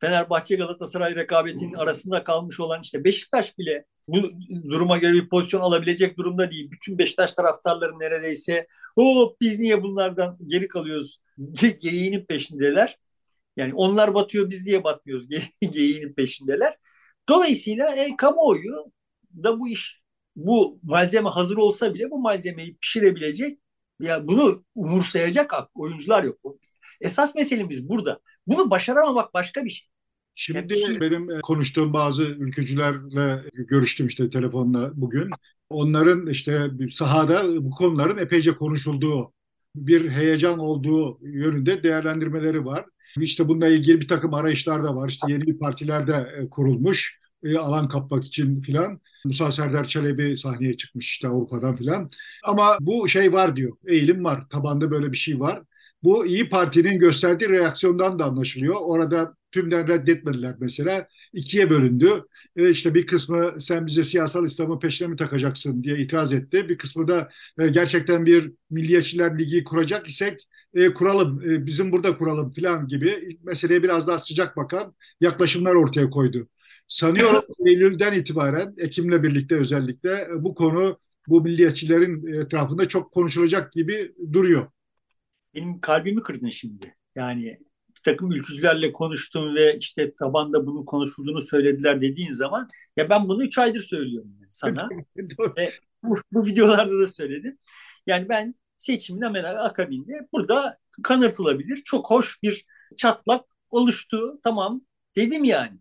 Fenerbahçe Galatasaray rekabetinin arasında kalmış olan işte Beşiktaş bile bu duruma göre bir pozisyon alabilecek durumda değil. Bütün Beşiktaş taraftarları neredeyse o biz niye bunlardan geri kalıyoruz geyiğinin peşindeler. Yani onlar batıyor biz niye batmıyoruz geyiğinin peşindeler. Dolayısıyla e, kamuoyu da bu iş bu malzeme hazır olsa bile bu malzemeyi pişirebilecek ya bunu umursayacak oyuncular yok. Esas meselemiz burada. Bunu başaramamak başka bir şey. Yani Şimdi bir şey benim e, konuştuğum bazı ülkücülerle görüştüm işte telefonla bugün. Onların işte sahada bu konuların epeyce konuşulduğu, bir heyecan olduğu yönünde değerlendirmeleri var. İşte bununla ilgili bir takım arayışlar da var. İşte yeni bir partiler de e, kurulmuş, e, alan kapmak için filan. Musa Serdar Çelebi sahneye çıkmış işte Avrupa'dan filan. Ama bu şey var diyor, eğilim var, tabanda böyle bir şey var. Bu İyi Parti'nin gösterdiği reaksiyondan da anlaşılıyor. Orada tümden reddetmediler mesela. İkiye bölündü. E işte bir kısmı sen bize siyasal İslam'ın peşine mi takacaksın diye itiraz etti. Bir kısmı da e, gerçekten bir Milliyetçiler Ligi kuracak isek e, kuralım, e, bizim burada kuralım falan gibi meseleye biraz daha sıcak bakan yaklaşımlar ortaya koydu. Sanıyorum Eylül'den itibaren, Ekim'le birlikte özellikle e, bu konu bu milliyetçilerin etrafında çok konuşulacak gibi duruyor. benim kalbimi kırdın şimdi. Yani bir takım ülkücülerle konuştum ve işte tabanda bunun konuşulduğunu söylediler dediğin zaman ya ben bunu üç aydır söylüyorum yani sana. Ve bu, bu videolarda da söyledim. Yani ben seçimin hemen akabinde burada kanırtılabilir. Çok hoş bir çatlak oluştu. Tamam dedim yani.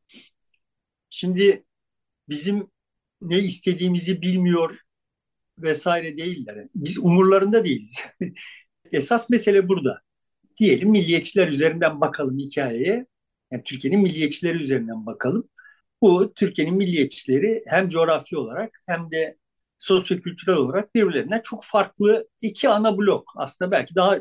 Şimdi bizim ne istediğimizi bilmiyor vesaire değiller. Yani biz umurlarında değiliz. Esas mesele burada. Diyelim milliyetçiler üzerinden bakalım hikayeye. Yani Türkiye'nin milliyetçileri üzerinden bakalım. Bu Türkiye'nin milliyetçileri hem coğrafi olarak hem de sosyokültürel olarak birbirlerinden çok farklı iki ana blok. Aslında belki daha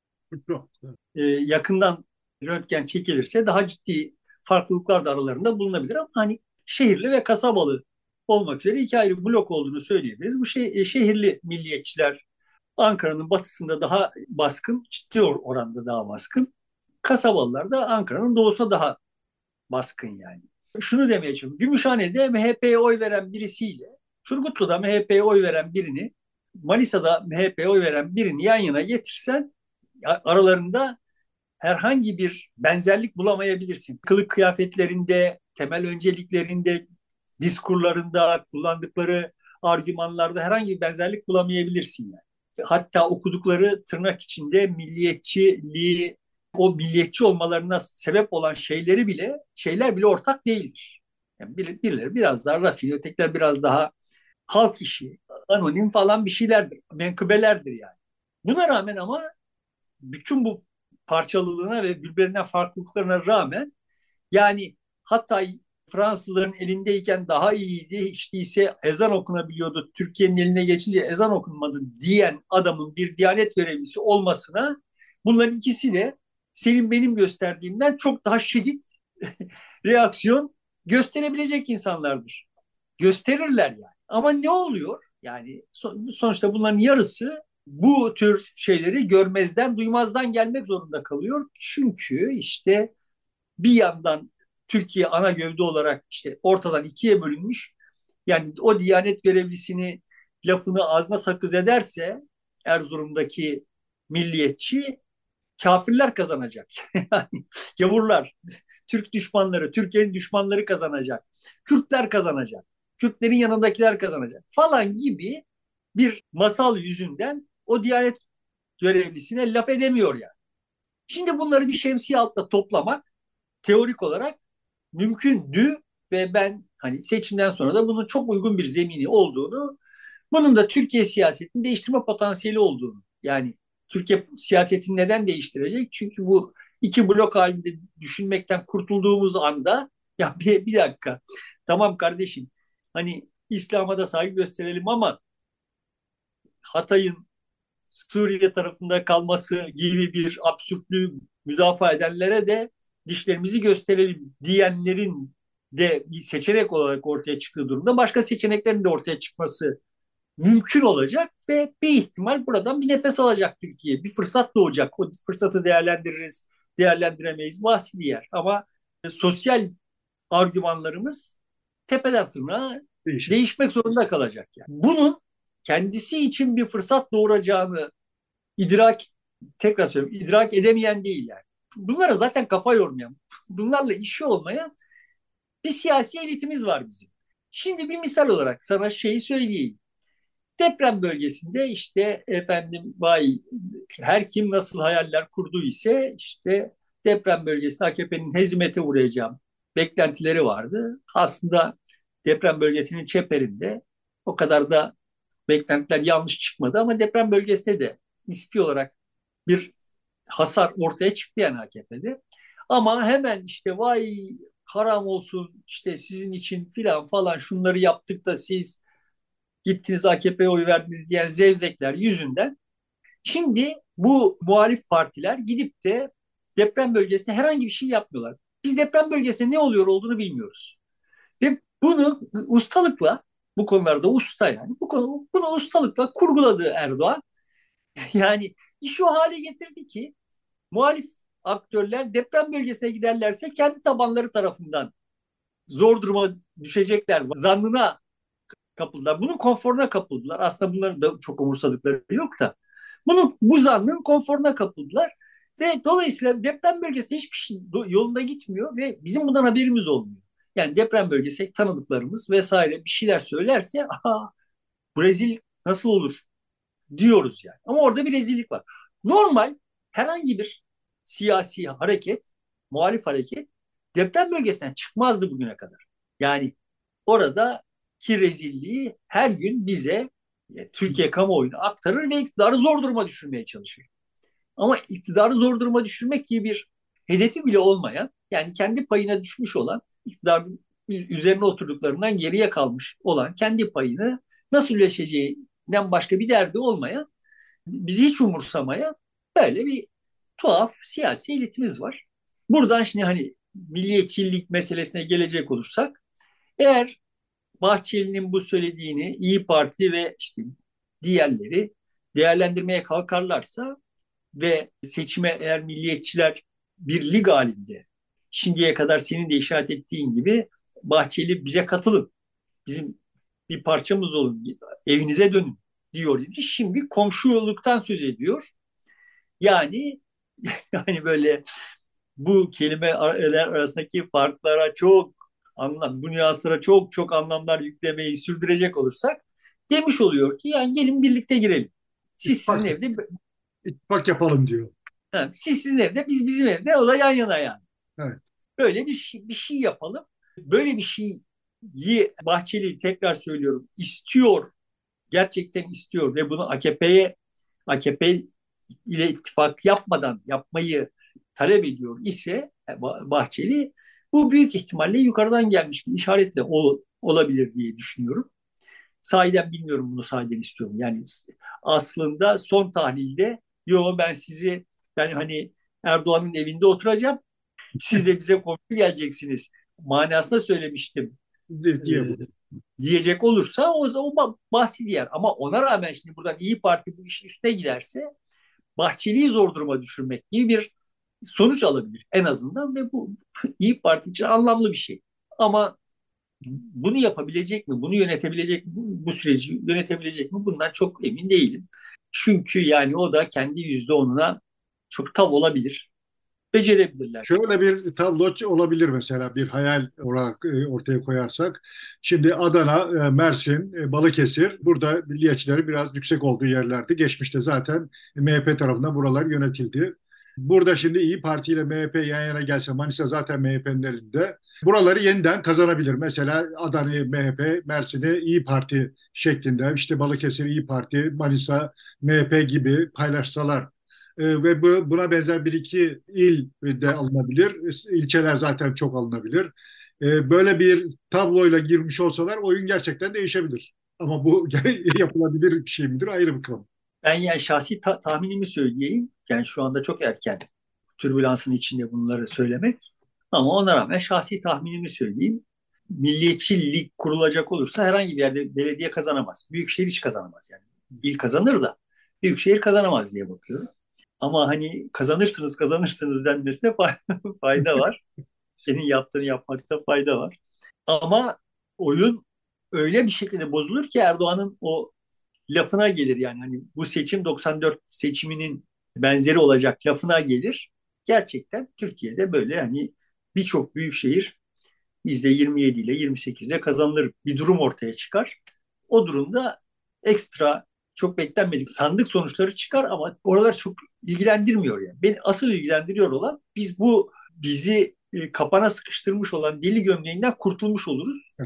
e, yakından röntgen çekilirse daha ciddi farklılıklar da aralarında bulunabilir ama hani şehirli ve kasabalı olmak üzere iki ayrı blok olduğunu söyleyebiliriz. Bu şey, e, şehirli milliyetçiler Ankara'nın batısında daha baskın, ciddi oranda daha baskın. Kasabalılar da Ankara'nın doğusuna daha baskın yani. Şunu demeye çalışıyorum. Gümüşhane'de M H P'ye oy veren birisiyle Turgutlu'da M H P'ye oy veren birini, Manisa'da M H P'ye oy veren birini yan yana getirsen aralarında herhangi bir benzerlik bulamayabilirsin. Kılık kıyafetlerinde, temel önceliklerinde, diskurlarında, kullandıkları argümanlarda herhangi bir benzerlik bulamayabilirsin yani. Hatta okudukları tırnak içinde milliyetçiliği, o milliyetçi olmalarına sebep olan şeyleri bile, şeyler bile ortak değildir. Yani bir, birileri biraz daha rafine, ötekiler biraz daha halk işi, anonim falan bir şeylerdir, menkıbelerdir yani. Buna rağmen ama bütün bu parçalılığına ve birbirinden farklılıklarına rağmen yani hatta Fransızların elindeyken daha iyiydi. Hiç değilse ezan okunabiliyordu. Türkiye'nin eline geçince ezan okunmadı diyen adamın bir diyanet görevlisi olmasına bunların ikisi de senin benim gösterdiğimden çok daha şiddet reaksiyon gösterebilecek insanlardır. Gösterirler yani. Ama ne oluyor? Yani sonuçta bunların yarısı bu tür şeyleri görmezden, duymazdan gelmek zorunda kalıyor. Çünkü işte bir yandan Türkiye ana gövde olarak işte ortadan ikiye bölünmüş. Yani o Diyanet görevlisini lafını ağzına sakız ederse Erzurum'daki milliyetçi kafirler kazanacak. Yani gavurlar, Türk düşmanları, Türkiye'nin düşmanları kazanacak. Kürtler kazanacak. Kürtlerin yanındakiler kazanacak falan gibi bir masal yüzünden o Diyanet görevlisine laf edemiyor yani. Şimdi bunları bir şemsiye altında toplamak teorik olarak mümkündü ve ben hani seçimden sonra da bunun çok uygun bir zemini olduğunu, bunun da Türkiye siyasetini değiştirme potansiyeli olduğunu. Yani Türkiye siyasetini neden değiştirecek? Çünkü bu iki blok halinde düşünmekten kurtulduğumuz anda ya bir, bir dakika tamam kardeşim hani İslam'a da saygı gösterelim ama Hatay'ın Suriye tarafında kalması gibi bir absürtlüğü müdafaa edenlere de dişlerimizi gösterelim diyenlerin de bir seçenek olarak ortaya çıktığı durumda başka seçeneklerin de ortaya çıkması mümkün olacak ve bir ihtimal buradan bir nefes alacak Türkiye. Bir fırsat doğacak. O fırsatı değerlendiririz, değerlendiremeyiz. Bahsi bir yer. Ama sosyal argümanlarımız tepeden tırnağa Değişir. değişmek zorunda kalacak yani. Bunun kendisi için bir fırsat doğuracağını idrak tekrar söylüyorum idrak edemeyen değil yani. Bunlara zaten kafa yormayan, bunlarla işi olmayan bir siyasi elitimiz var bizim. Şimdi bir misal olarak sana şeyi söyleyeyim. Deprem bölgesinde işte efendim vay her kim nasıl hayaller kurdu ise işte deprem bölgesinde A K P'nin hezimete uğrayacağım beklentileri vardı. Aslında deprem bölgesinin çeperinde o kadar da beklentiler yanlış çıkmadı ama deprem bölgesinde de nispi olarak bir hasar ortaya çıktı yani A K P'de. Ama hemen işte vay haram olsun işte sizin için filan falan şunları yaptık da siz gittiniz A K P'ye oy verdiniz diyen zevzekler yüzünden şimdi bu muhalif partiler gidip de deprem bölgesinde herhangi bir şey yapmıyorlar. Biz deprem bölgesinde ne oluyor olduğunu bilmiyoruz. Ve bunu ustalıkla bu konularda usta yani bu konu, bunu ustalıkla kurguladı Erdoğan. Yani işi o hale getirdi ki muhalif aktörler deprem bölgesine giderlerse kendi tabanları tarafından zor duruma düşecekler zannına kapıldılar. Bunun konforuna kapıldılar. Aslında bunların da çok umursadıkları yok da. Bunu bu zannın konforuna kapıldılar. Ve dolayısıyla deprem bölgesinde hiçbir şey yolunda gitmiyor ve bizim bundan haberimiz olmuyor. Yani deprem bölgesi tanıdıklarımız vesaire bir şeyler söylerse aha Brezilya nasıl olur diyoruz yani. Ama orada bir rezillik var. Normal herhangi bir siyasi hareket, muhalif hareket deprem bölgesinden çıkmazdı bugüne kadar. Yani oradaki rezilliği her gün bize e, Türkiye kamuoyuna aktarır ve iktidarı zor duruma düşürmeye çalışır. Ama iktidarı zor duruma düşürmek gibi bir hedefi bile olmayan, yani kendi payına düşmüş olan, iktidarın üzerine oturduklarından geriye kalmış olan kendi payını nasıl üleşeceğinden başka bir derdi olmayan, bizi hiç umursamayan böyle bir tuhaf siyasi elitimiz var. Buradan şimdi hani milliyetçilik meselesine gelecek olursak, eğer Bahçeli'nin bu söylediğini İyi Parti ve işte diğerleri değerlendirmeye kalkarlarsa ve seçime eğer milliyetçiler bir lig halinde şimdiye kadar senin de işaret ettiğin gibi Bahçeli bize katılın, bizim bir parçamız olun, evinize dönün diyor idi. Şimdi komşuluktan söz ediyor. Yani yani böyle bu kelimeler arasındaki farklara çok anlam, bu nüanslara çok çok anlamlar yüklemeyi sürdürecek olursak demiş oluyor ki yani gelin birlikte girelim. Siz sizin İttifak, evde, ittifak yapalım diyor. ha, siz sizin evde, biz bizim evde, o da yan yana yani. Evet. Böyle bir şey, bir şey yapalım. Böyle bir şeyi Bahçeli tekrar söylüyorum istiyor, gerçekten istiyor ve bunu A K P'ye A K P ile ittifak yapmadan yapmayı talep ediyor ise Bahçeli, bu büyük ihtimalle yukarıdan gelmiş bir işaretle ol, olabilir diye düşünüyorum. Sahiden bilmiyorum bunu sahiden istiyorum. Yani aslında son tahlilde yo ben sizi ben hani Erdoğan'ın evinde oturacağım. Siz de bize komşu geleceksiniz manasında söylemiştim Diye, e, diye bu. diyecek olursa o zaman bahsi diğer. Ama ona rağmen şimdi buradan İyi Parti bu işin üstüne giderse Bahçeli'yi zor duruma düşürmek gibi bir sonuç alabilir en azından ve bu İyi Parti için anlamlı bir şey. Ama bunu yapabilecek mi? Bunu yönetebilecek mi? Bu, bu süreci yönetebilecek mi? Bundan çok emin değilim. Çünkü yani o da kendi yüzde onuna çok tav olabilir. Becerebilirler. Şöyle bir tablo olabilir mesela bir hayal olarak e, ortaya koyarsak. Şimdi Adana, e, Mersin, e, Balıkesir burada milliyetçileri biraz yüksek olduğu yerlerde. Geçmişte zaten M H P tarafından buralar yönetildi. Burada şimdi İyi Parti ile M H P yan yana gelse Manisa zaten M H P'nin elinde. Buraları yeniden kazanabilir. Mesela Adana'yı M H P, Mersin'i İyi Parti şeklinde, işte Balıkesir İyi Parti, Manisa M H P gibi paylaşsalar e, ve bu, buna benzer bir iki il de alınabilir. İlçeler zaten çok alınabilir. E, böyle bir tabloyla girmiş olsalar oyun gerçekten değişebilir. Ama bu yapılabilir bir şey midir ayrı bir konu. Ben yani şahsi ta- tahminimi söyleyeyim. Yani şu anda çok erken türbülansın içinde bunları söylemek. Ama ona rağmen şahsi tahminimi söyleyeyim. Milliyetçi lig kurulacak olursa herhangi bir yerde belediye kazanamaz. Büyükşehir hiç kazanamaz yani. İl kazanır da Büyükşehir kazanamaz diye bakıyorum. Ama hani kazanırsınız kazanırsınız denmesine fayda var. senin yaptığını yapmakta fayda var. Ama oyun öyle bir şekilde bozulur ki Erdoğan'ın o lafına gelir yani hani bu seçim doksan dört seçiminin benzeri olacak lafına gelir. Gerçekten Türkiye'de böyle hani birçok büyük şehir yüzde yirmi yedi ile yirmi sekiz ile kazanılır bir durum ortaya çıkar. O durumda ekstra çok beklenmedik sandık sonuçları çıkar ama oralar çok ilgilendirmiyor yani. Beni asıl ilgilendiriyor olan biz bu bizi e, kapana sıkıştırmış olan deli gömleğinden kurtulmuş oluruz.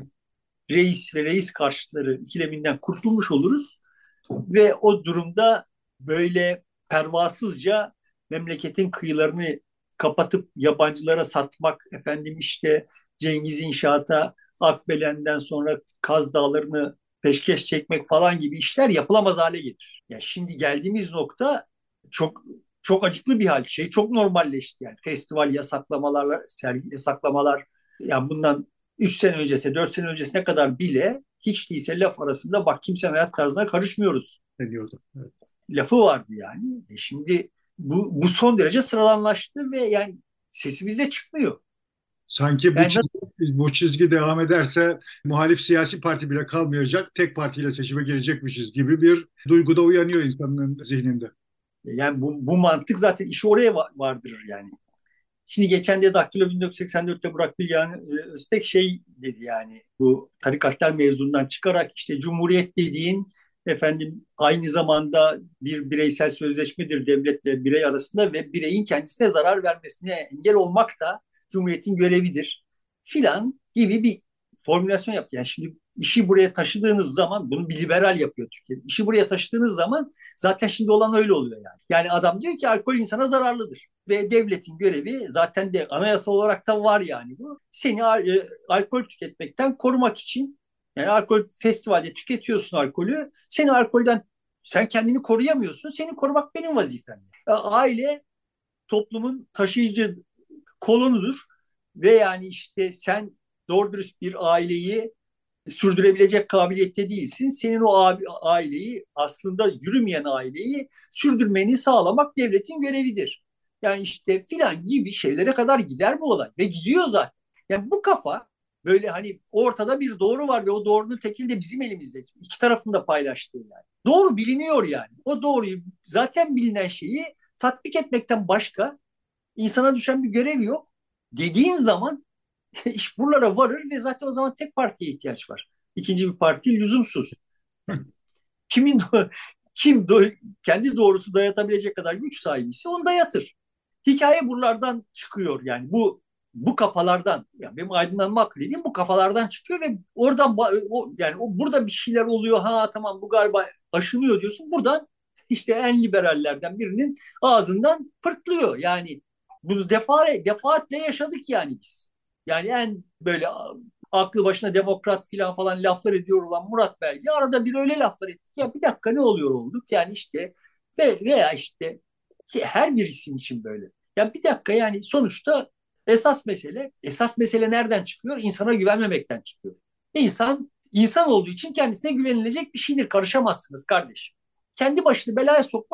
Reis ve reis karşıtları ikileminden kurtulmuş oluruz ve o durumda böyle pervasızca memleketin kıyılarını kapatıp yabancılara satmak, efendim işte Cengiz İnşaat'a Akbelen'den sonra Kaz Dağları'nı peşkeş çekmek falan gibi işler yapılamaz hale gelir. Ya şimdi geldiğimiz nokta çok çok acıklı bir hal. Şey çok normalleşti yani. Festival yasaklamalar, sergi yasaklamalar. Yani bundan üç sene öncesine, dört sene öncesine kadar bile hiç değilse laf arasında bak kimsenin hayat tarzına karışmıyoruz deniyordu. Evet. lafı vardı yani. E şimdi bu, bu son derece sıralanlaştı ve yani sesimiz de çıkmıyor. Sanki bu Yani çizgi, bu çizgi devam ederse muhalif siyasi parti bile kalmayacak, tek partiyle seçime girecekmişiz gibi bir duygu da uyanıyor insanın zihninde. yani bu, bu mantık zaten işi oraya vardırır yani. Şimdi geçen de Daktilo bin dokuz yüz seksen dörtte Burak Bilgehan e, Özbek şey dedi yani bu tarikatlar mevzundan çıkarak işte cumhuriyet dediğin efendim aynı zamanda bir bireysel sözleşmedir devletle birey arasında ve bireyin kendisine zarar vermesine engel olmak da cumhuriyetin görevidir filan gibi bir formülasyon yaptı. Yani şimdi işi buraya taşıdığınız zaman bunu bir liberal yapıyor Türkiye'de. İşi buraya taşıdığınız zaman zaten şimdi olan öyle oluyor yani. Yani adam diyor ki alkol insana zararlıdır ve devletin görevi zaten de anayasal olarak da var yani bu. Seni e, alkol tüketmekten korumak için yani alkol festivalde tüketiyorsun alkolü. Seni alkolden sen kendini koruyamıyorsun. Seni korumak benim vazifem. E, aile toplumun taşıyıcı kolonudur ve yani işte sen doğru dürüst bir aileyi sürdürebilecek kabiliyette değilsin. Senin o abi, aileyi aslında yürümeyen aileyi sürdürmeni sağlamak devletin görevidir. Yani işte filan gibi şeylere kadar gider bu olay ve gidiyor zaten. Yani bu kafa böyle hani ortada bir doğru var ve o doğrunun tekili de bizim elimizde. İki tarafın da paylaştığı yani. Doğru biliniyor yani. O doğruyu zaten bilinen şeyi tatbik etmekten başka insana düşen bir görev yok. Dediğin zaman iş buralara varır ve zaten o zaman tek partiye ihtiyaç var. İkinci bir parti lüzumsuz. Yani kimin do- kim do- kendi doğrusu dayatabilecek kadar güç sahibiyse onu dayatır. Hikaye buralardan çıkıyor yani bu bu kafalardan yani benim aydınlanma dediğim bu kafalardan çıkıyor ve oradan o, yani o burada bir şeyler oluyor ha tamam bu galiba aşınıyor diyorsun buradan işte en liberallerden birinin ağzından pırtlıyor yani bunu defa defaatle yaşadık yani biz. Yani en böyle aklı başına demokrat filan falan laflar ediyor olan Murat Belge arada bir öyle laflar ettik. Ya bir dakika ne oluyor olduk? Yani işte ve veya işte ki her bir isim için böyle. Ya bir dakika yani sonuçta esas mesele esas mesele nereden çıkıyor? İnsana güvenmemekten çıkıyor. İnsan insan olduğu için kendisine güvenilecek bir şeydir. Karışamazsınız kardeş. Kendi başını belaya sokma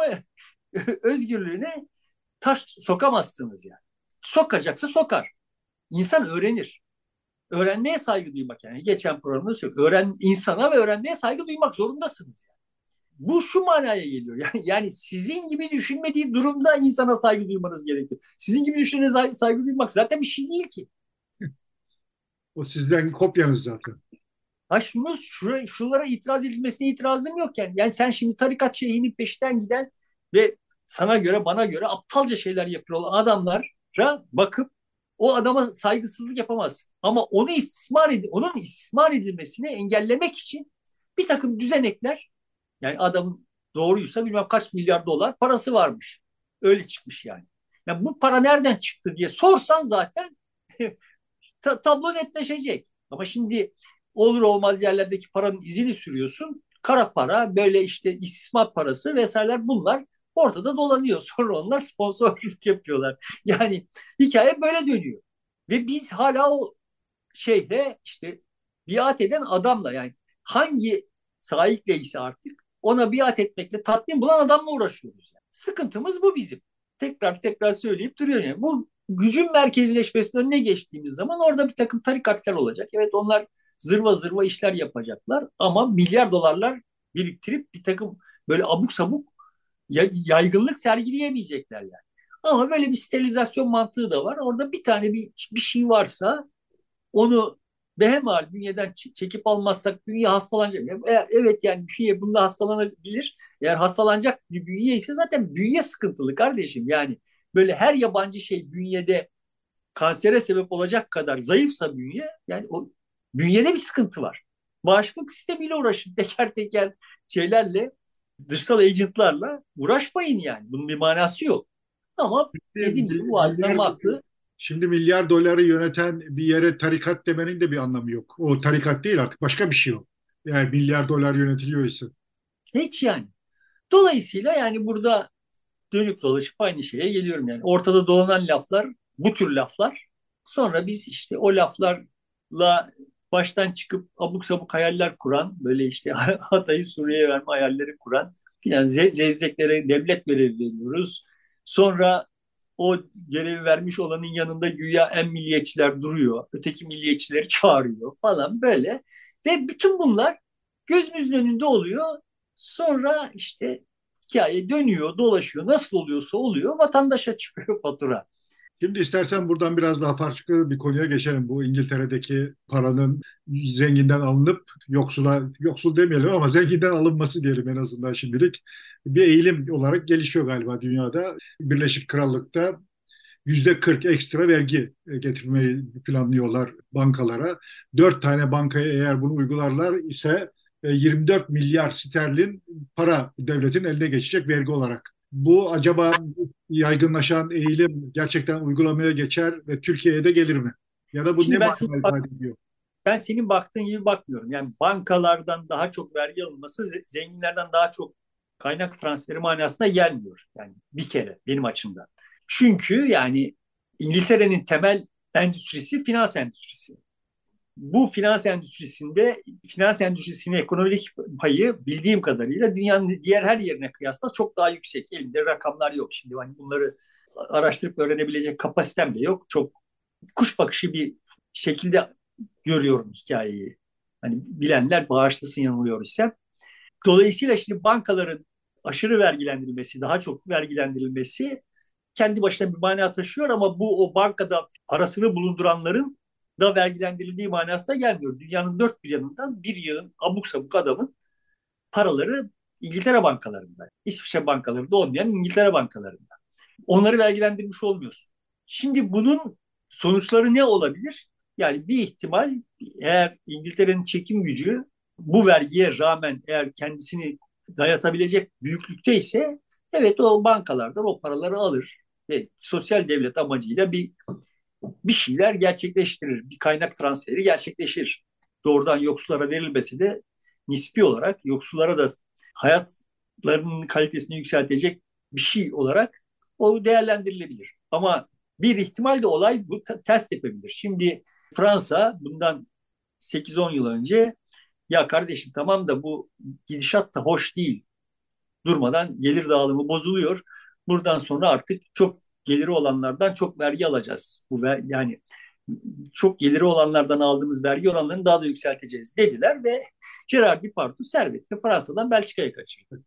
özgürlüğüne taş sokamazsınız yani. Sokacaksa sokar. İnsan öğrenir. Öğrenmeye saygı duymak yani. Geçen programda söylüyorum. Öğren, insana ve öğrenmeye saygı duymak zorundasınız yani. Bu şu manaya geliyor. Yani, yani sizin gibi düşünmediği durumda insana saygı duymanız gerekiyor. Sizin gibi düşünene saygı duymak zaten bir şey değil ki. O sizden kopyanız zaten. Ha şunu, şura, şuralara itiraz edilmesine itirazım yok yani. Yani sen şimdi tarikat şeyhinin peşinden giden ve sana göre bana göre aptalca şeyler yapıyor olan adamlara bakıp o adama saygısızlık yapamazsın. Ama onu istismar edin, onun istismar edilmesini engellemek için bir takım düzenekler yani adamın doğruysa bilmem kaç milyar dolar parası varmış. Öyle çıkmış yani. Ya bu para nereden çıktı diye sorsan zaten ta- tablo netleşecek. Ama şimdi olur olmaz yerlerdeki paranın izini sürüyorsun. Kara para, böyle işte istismar parası vesaireler bunlar ortada dolanıyor. Sonra onlar sponsorluk yapıyorlar. Yani hikaye böyle dönüyor. Ve biz hala o şeyde işte biat eden adamla yani hangi sahikle ise artık ona biat etmekle tatmin bulan adamla uğraşıyoruz. Yani. Sıkıntımız bu bizim. Tekrar tekrar söyleyip duruyor yani. Bu gücün merkezileşmesinin önüne geçtiğimiz zaman orada bir takım tarikatlar olacak. Evet, onlar zırva zırva işler yapacaklar ama milyar dolarlar biriktirip bir takım böyle abuk sabuk yaygınlık sergileyemeyecekler yani. Ama böyle bir sterilizasyon mantığı da var. Orada bir tane bir, bir şey varsa onu behemhal bünyeden çekip almazsak bünye hastalanacak. Eğer, evet yani bünye bunda hastalanabilir. Eğer hastalanacak bir bünye ise zaten bünye sıkıntılı kardeşim. Yani böyle her yabancı şey bünyede kansere sebep olacak kadar zayıfsa bünye, yani o bünyede bir sıkıntı var. Bağışıklık sistemiyle uğraşın. Teker teker şeylerle, dışsal agentlarla uğraşmayın yani. Bunun bir manası yok. Ama dediğim gibi bu Adil Milyar, Hanım haklı. şimdi milyar doları yöneten bir yere tarikat demenin de bir anlamı yok. O tarikat değil, artık başka bir şey o. Yani milyar dolar yönetiliyorsa. Hiç yani. Dolayısıyla yani burada dönüp dolaşıp aynı şeye geliyorum yani. Ortada dolanan laflar, bu tür laflar. Sonra biz işte o laflarla baştan çıkıp abuk sabuk hayaller kuran, böyle işte Hatay'ı Suriye'ye verme hayalleri kuran filan ze- zevzeklere devlet görevi veriyoruz. Sonra o görevi vermiş olanın yanında güya en milliyetçiler duruyor. Öteki milliyetçileri çağırıyor falan böyle. Ve bütün bunlar gözümüzün önünde oluyor. Sonra işte hikaye dönüyor, dolaşıyor. Nasıl oluyorsa oluyor. Vatandaşa çıkıyor fatura. Şimdi istersen buradan biraz daha farklı bir konuya geçelim. Bu İngiltere'deki paranın zenginden alınıp yoksula, yoksul demeyelim ama zenginden alınması diyelim en azından şimdilik. Bir eğilim olarak gelişiyor galiba dünyada. Birleşik Krallık'ta yüzde kırk ekstra vergi getirmeyi planlıyorlar bankalara. Dört tane bankaya eğer bunu uygularlar ise yirmi dört milyar sterlin para devletin eline geçecek vergi olarak. Bu acaba yaygınlaşan eğilim gerçekten uygulamaya geçer ve Türkiye'ye de gelir mi? Ya da bu ne Şimdi ben senin, mana bak, ifade ediyor? ben senin baktığın gibi bakmıyorum. Yani bankalardan daha çok vergi alınması zenginlerden daha çok kaynak transferi manasına gelmiyor. Yani bir kere benim açımdan. Çünkü yani İngiltere'nin temel endüstrisi finans endüstrisi. Bu finans endüstrisinde finans endüstrisinin ekonomik payı bildiğim kadarıyla dünyanın diğer her yerine kıyasla çok daha yüksek. Elimde rakamlar yok şimdi. Hani bunları araştırıp öğrenebilecek kapasitem de yok. Çok kuş bakışı bir şekilde görüyorum hikayeyi. Hani bilenler bağışlasın yanılıyor isem. Dolayısıyla şimdi bankaların aşırı vergilendirilmesi, daha çok vergilendirilmesi kendi başına bir mana taşıyor ama bu o bankada parasını bulunduranların da vergilendirildiği manasına gelmiyor. Dünyanın dört bir yanından bir yığın abuk sabuk adamın paraları İngiltere bankalarında. İsviçre bankalarında olmayan İngiltere bankalarında. Onları vergilendirmiş olmuyorsun. Şimdi bunun sonuçları ne olabilir? Yani bir ihtimal, eğer İngiltere'nin çekim gücü bu vergiye rağmen eğer kendisini dayatabilecek büyüklükte ise evet o bankalardan o paraları alır ve sosyal devlet amacıyla bir bir şeyler gerçekleştirir. Bir kaynak transferi gerçekleşir. Doğrudan yoksullara verilmesi de nispi olarak yoksullara da hayatlarının kalitesini yükseltecek bir şey olarak o değerlendirilebilir. Ama bir ihtimal de olay bu ters tepebilir. Şimdi Fransa bundan sekiz on yıl önce ya kardeşim tamam da bu gidişat da hoş değil. Durmadan gelir dağılımı bozuluyor. Buradan sonra artık çok geliri olanlardan çok vergi alacağız. Bu ver, yani çok geliri olanlardan aldığımız vergi oranlarını daha da yükselteceğiz dediler ve Gerard Depardieu servetini Fransa'dan Belçika'ya kaçırdı.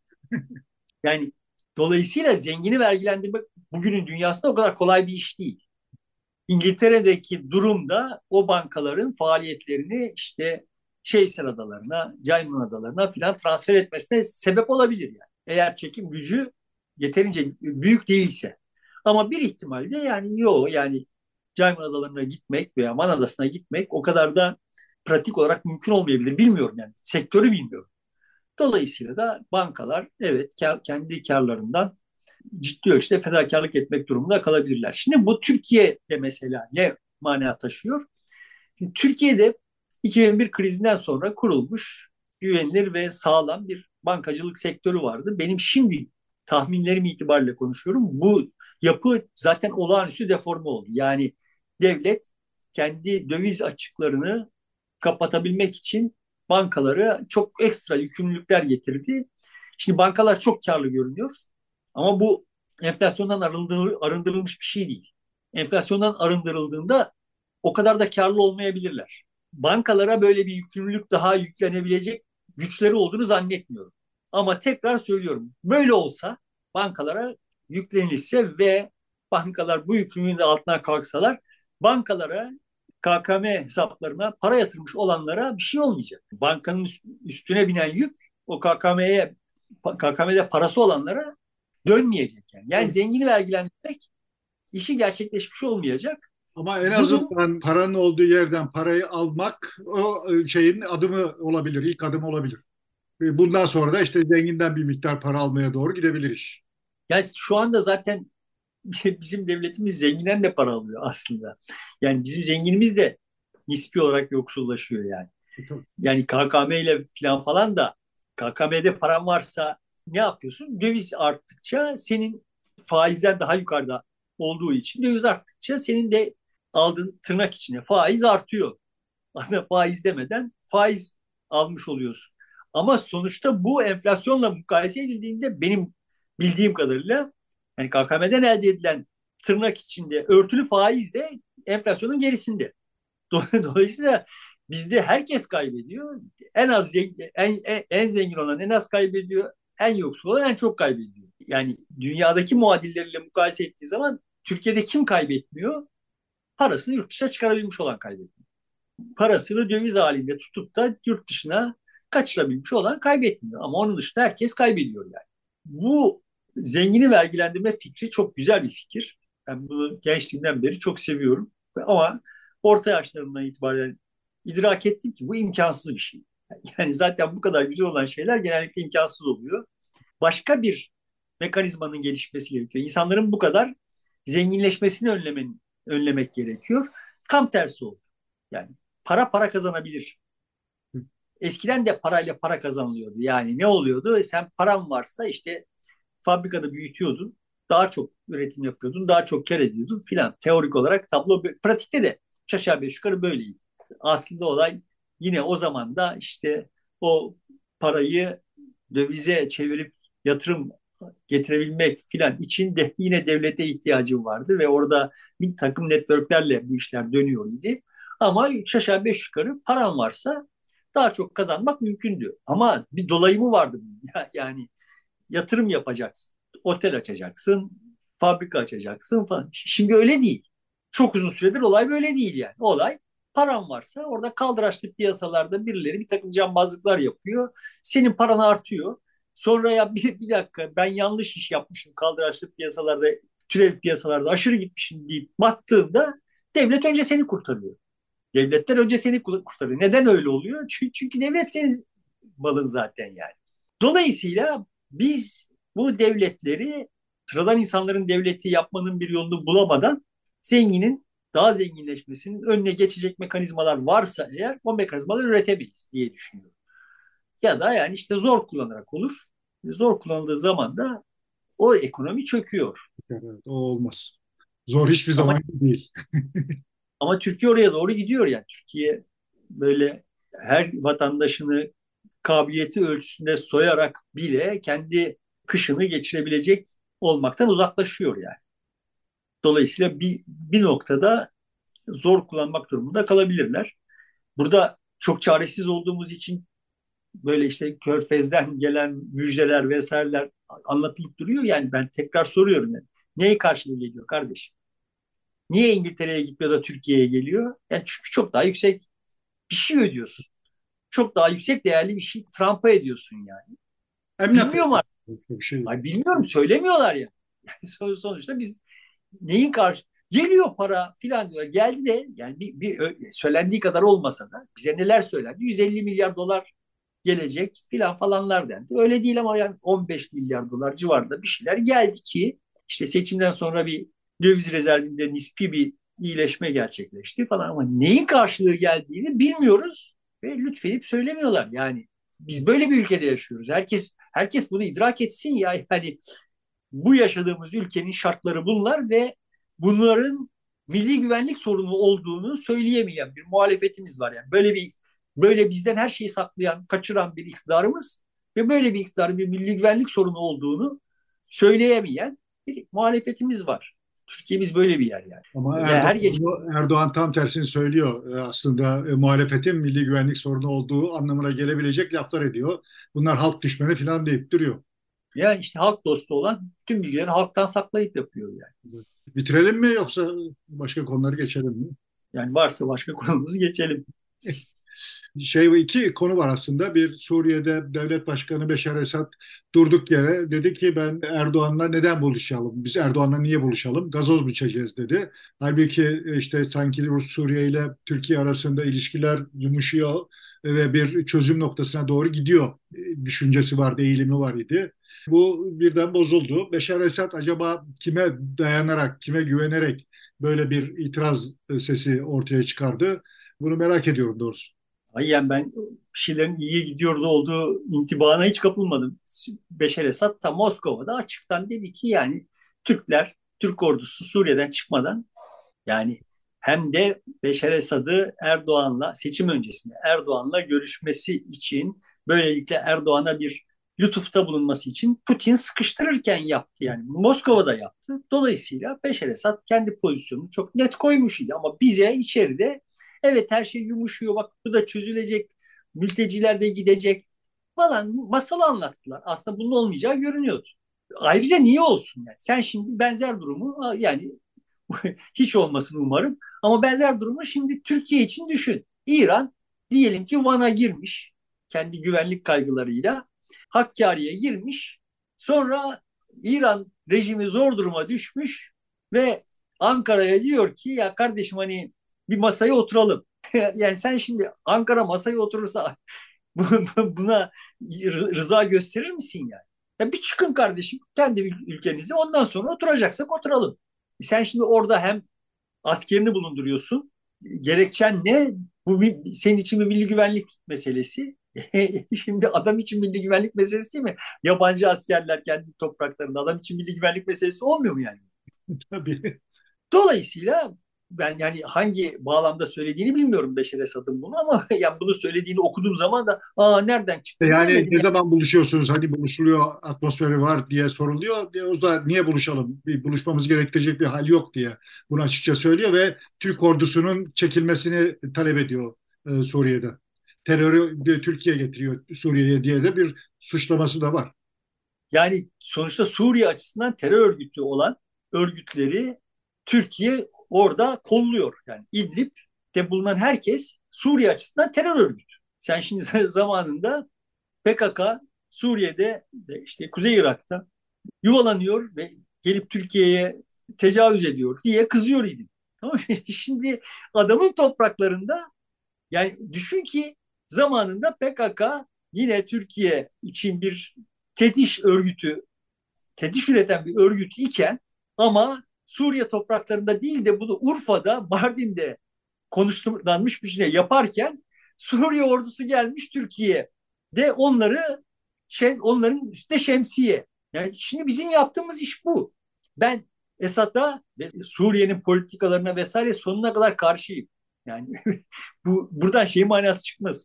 Yani dolayısıyla zengini vergilendirmek bugünün dünyasında o kadar kolay bir iş değil. İngiltere'deki durumda o bankaların faaliyetlerini işte Şeyhler Adalarına, Cayman Adalarına filan transfer etmesine sebep olabilir yani. Eğer çekim gücü yeterince büyük değilse. Ama bir ihtimalle yani yok yani Cayman Adalarına gitmek veya Man Adası'na gitmek o kadar da pratik olarak mümkün olmayabilir. Bilmiyorum yani. Sektörü bilmiyorum. Dolayısıyla da bankalar evet kendi karlarından ciddi ölçüde fedakarlık etmek durumunda kalabilirler. Şimdi bu Türkiye'de mesela ne mana taşıyor? Şimdi Türkiye'de iki bin bir krizinden sonra kurulmuş güvenilir ve sağlam bir bankacılık sektörü vardı. Benim şimdi tahminlerim itibariyle konuşuyorum. Bu yapı zaten olağanüstü deforme oldu. Yani devlet kendi döviz açıklarını kapatabilmek için bankalara çok ekstra yükümlülükler getirdi. Şimdi bankalar çok karlı görünüyor ama bu enflasyondan arındırılmış bir şey değil. enflasyondan arındırıldığında o kadar da karlı olmayabilirler. Bankalara böyle bir yükümlülük daha yüklenebilecek güçleri olduğunu zannetmiyorum. Ama tekrar söylüyorum, böyle olsa bankalara yüklenilse ve bankalar bu yükümlülüğün de altına kalksalar, bankalara, K K M hesaplarına para yatırmış olanlara bir şey olmayacak. Bankanın üstüne binen yük o K K M'ye K K M'de parası olanlara dönmeyecek yani. Yani zengini vergilendirmek işi gerçekleşmiş olmayacak. Ama en Bunun azından paranın olduğu yerden parayı almak o e, şeyin adımı olabilir, ilk adım olabilir. Ve bundan sonra da işte zenginden bir miktar para almaya doğru gidebilir iş. yani şu anda zaten bizim devletimiz zenginden de para alıyor aslında. Yani bizim zenginimiz de nispi olarak yoksullaşıyor yani. E, tabii. Yani K K M ile falan falan da K K M'de paran varsa ne yapıyorsun? Döviz arttıkça senin faizden daha yukarıda olduğu için döviz arttıkça senin de aldığın tırnak içine faiz artıyor. Aslında faiz demeden faiz almış oluyorsun. Ama sonuçta bu enflasyonla mukayese edildiğinde benim bildiğim kadarıyla yani K K M'den elde edilen tırnak içinde örtülü faiz de enflasyonun gerisinde. Dolayısıyla bizde herkes kaybediyor. En az en, en, en zengin olan en az kaybediyor. En yoksul olan en çok kaybediyor. Yani dünyadaki muadilleriyle mukayese ettiği zaman Türkiye'de kim kaybetmiyor? Parasını yurt dışına çıkarabilmiş olan kaybediyor. Parasını döviz halinde tutup da yurt dışına kaçırabilmiş olan kaybetmiyor. Ama onun dışında herkes kaybediyor yani. Bu zengini vergilendirme fikri çok güzel bir fikir. Ben bunu gençliğimden beri çok seviyorum. Ama orta yaşlarımdan itibaren idrak ettim ki bu imkansız bir şey. Yani zaten bu kadar güzel olan şeyler genellikle imkansız oluyor. Başka bir mekanizmanın gelişmesi gerekiyor. İnsanların bu kadar zenginleşmesini önlemen, önlemek gerekiyor. Tam tersi oldu. Yani para para kazanabilir. Eskiden de parayla para kazanılıyordu. Yani ne oluyordu? Sen paran varsa işte fabrikada büyütüyordun. Daha çok üretim yapıyordun. Daha çok kar ediyordun filan. Teorik olarak tablo, pratikte de üç aşağı beş yukarı böyleydi. Aslında olay yine o zaman da işte o parayı dövize çevirip yatırım getirebilmek filan için de yine devlete ihtiyacım vardı ve orada bir takım networklerle bu işler dönüyor idi. Ama üç aşağı beş yukarı paran varsa daha çok kazanmak mümkündü. Ama bir dolayımı vardı. Yani yatırım yapacaksın, otel açacaksın, fabrika açacaksın falan. Şimdi öyle değil. Çok uzun süredir olay böyle değil yani. Olay paran varsa orada kaldıraçlı piyasalarda birileri bir takım cambazlıklar yapıyor. Senin paran artıyor. Sonra ya bir, bir dakika ben yanlış iş yapmışım kaldıraçlı piyasalarda, türev piyasalarda aşırı gitmişim deyip battığında devlet önce seni kurtarıyor. Devletler önce seni kurtarıyor. Neden öyle oluyor? Çünkü, çünkü devlet senin malın zaten yani. Dolayısıyla biz bu devletleri sıradan insanların devleti yapmanın bir yolunu bulamadan zenginin daha zenginleşmesinin önüne geçecek mekanizmalar varsa eğer o mekanizmaları üretemeyiz diye düşünüyorum. Ya da yani işte zor kullanarak olur. Zor kullanıldığı zaman da o ekonomi çöküyor. Evet, o olmaz. Zor hiçbir Ama zaman değil. ama Türkiye oraya doğru gidiyor yani. Türkiye böyle her vatandaşını kabiliyeti ölçüsünde soyarak bile kendi kışını geçirebilecek olmaktan uzaklaşıyor yani. Dolayısıyla bir, bir noktada zor kullanmak durumunda kalabilirler. Burada çok çaresiz olduğumuz için böyle işte Körfez'den gelen müjdeler vesaireler anlatılıp duruyor. Yani ben tekrar soruyorum yani. Neyi karşılığı geliyor kardeşim? Niye İngiltere'ye gitmiyor da Türkiye'ye geliyor? Yani çünkü çok daha yüksek bir şey ödüyorsun. Çok daha yüksek değerli bir şey Trump'a ediyorsun yani. Emlak Bilmiyorum artık. bir şey. Ay bilmiyorum söylemiyorlar ya. Yani sonuçta biz neyin karşı geliyor para filan diyor. Geldi de yani bir, bir söylendiği kadar olmasa da bize neler söylendi? yüz elli milyar dolar gelecek filan falanlar dendi. Öyle değil ama yani on beş milyar dolar civarında bir şeyler geldi ki işte seçimden sonra bir döviz rezervinde nispi bir iyileşme gerçekleşti falan ama neyin karşılığı geldiğini bilmiyoruz ve lütfedip söylemiyorlar. Yani biz böyle bir ülkede yaşıyoruz. Herkes herkes bunu idrak etsin ya. Yani bu yaşadığımız ülkenin şartları bunlar ve bunların milli güvenlik sorunu olduğunu söyleyemeyen bir muhalefetimiz var yani. Böyle bir böyle bizden her şeyi saklayan, kaçıran bir iktidarımız ve böyle bir iktidarın bir milli güvenlik sorunu olduğunu söyleyemeyen bir muhalefetimiz var. Türkiye'miz böyle bir yer yani. Ama Ve her Erdoğan, geç Erdoğan tam tersini söylüyor. E, Aslında e, muhalefetin milli güvenlik sorunu olduğu anlamına gelebilecek laflar ediyor. Bunlar halk düşmanı falan deyip duruyor. ya işte halk dostu olan tüm bilgileri halktan saklayıp yapıyor yani. Bitirelim mi yoksa başka konuları geçelim mi? Yani varsa başka konumuz geçelim. Şey iki konu var aslında. Bir, Suriye'de devlet başkanı Beşar Esad durduk yere dedi ki ben Erdoğan'la neden buluşalım? Biz Erdoğan'la niye buluşalım? Gazoz mu içeceğiz dedi. Halbuki işte sanki Suriye ile Türkiye arasında ilişkiler yumuşuyor ve bir çözüm noktasına doğru gidiyor düşüncesi vardı, eğilimi var idi. Bu birden bozuldu. Beşar Esad acaba kime dayanarak, kime güvenerek böyle bir itiraz sesi ortaya çıkardı? Bunu merak ediyorum doğrusu. Ay yani ben bir şeylerin iyiye gidiyordu olduğu intibana hiç kapılmadım. Beşer Esad da Moskova'da açıktan dedi ki yani Türkler, Türk ordusu Suriye'den çıkmadan yani hem de Beşer Esad'ı Erdoğan'la seçim öncesinde Erdoğan'la görüşmesi için böylelikle Erdoğan'a bir lütufta bulunması için Putin sıkıştırırken yaptı yani. Moskova'da yaptı. Dolayısıyla Beşer Esad kendi pozisyonunu çok net koymuş idi ama bize içeride evet her şey yumuşuyor bak bu da çözülecek mülteciler de gidecek falan masal anlattılar. Aslında bunun olmayacağı görünüyordu. Ayrıca niye olsun yani? Sen şimdi benzer durumu yani hiç olmasını umarım. Ama benzer durumu şimdi Türkiye için düşün. İran diyelim ki Van'a girmiş kendi güvenlik kaygılarıyla. Hakkari'ye girmiş. Sonra İran rejimi zor duruma düşmüş ve Ankara'ya diyor ki ya kardeşim hani bir masaya oturalım. Yani sen şimdi Ankara masaya oturursa buna rıza gösterir misin yani? Ya bir çıkın kardeşim kendi ülkenize ondan sonra oturacaksak oturalım. Sen şimdi orada hem askerini bulunduruyorsun. Gerekçen ne? Bu bir, senin için bir milli güvenlik meselesi. Şimdi adam için milli güvenlik meselesi değil mi? Yabancı askerler kendi topraklarında adam için milli güvenlik meselesi olmuyor mu yani? Tabii. Dolayısıyla ben yani hangi bağlamda söylediğini bilmiyorum Beşer Esad'ın bunu ama yani bunu söylediğini okuduğum zaman da aa nereden çıktı Yani bilemedim. ne zaman buluşuyorsunuz? Hadi buluşuluyor, atmosferi var diye soruluyor. E, o da niye buluşalım? Bir buluşmamız gerektirecek bir hal yok diye bunu açıkça söylüyor ve Türk ordusunun çekilmesini talep ediyor e, Suriye'de. Terörü de Türkiye getiriyor Suriye'ye diye de bir suçlaması da var. Yani sonuçta Suriye açısından terör örgütü olan örgütleri Türkiye orada kolluyor. Yani İdlib'de bulunan herkes Suriye açısından terör örgütü. Sen şimdi zamanında P K K Suriye'de işte Kuzey Irak'ta yuvalanıyor ve gelip Türkiye'ye tecavüz ediyor diye kızıyor İdlib. Tamam mı? Şimdi adamın topraklarında yani düşün ki zamanında P K K yine Türkiye için bir tetiş örgütü tetiş üreten bir örgüt iken ama Suriye topraklarında değil de bunu Urfa'da, Mardin'de konuşlanmış bir şey yaparken Suriye ordusu gelmiş Türkiye de onları şey, onların üstüne şemsiye. Yani şimdi bizim yaptığımız iş bu. Ben Esad'a ve Suriye'nin politikalarına vesaire sonuna kadar karşıyım. Yani bu buradan şey manası çıkmaz.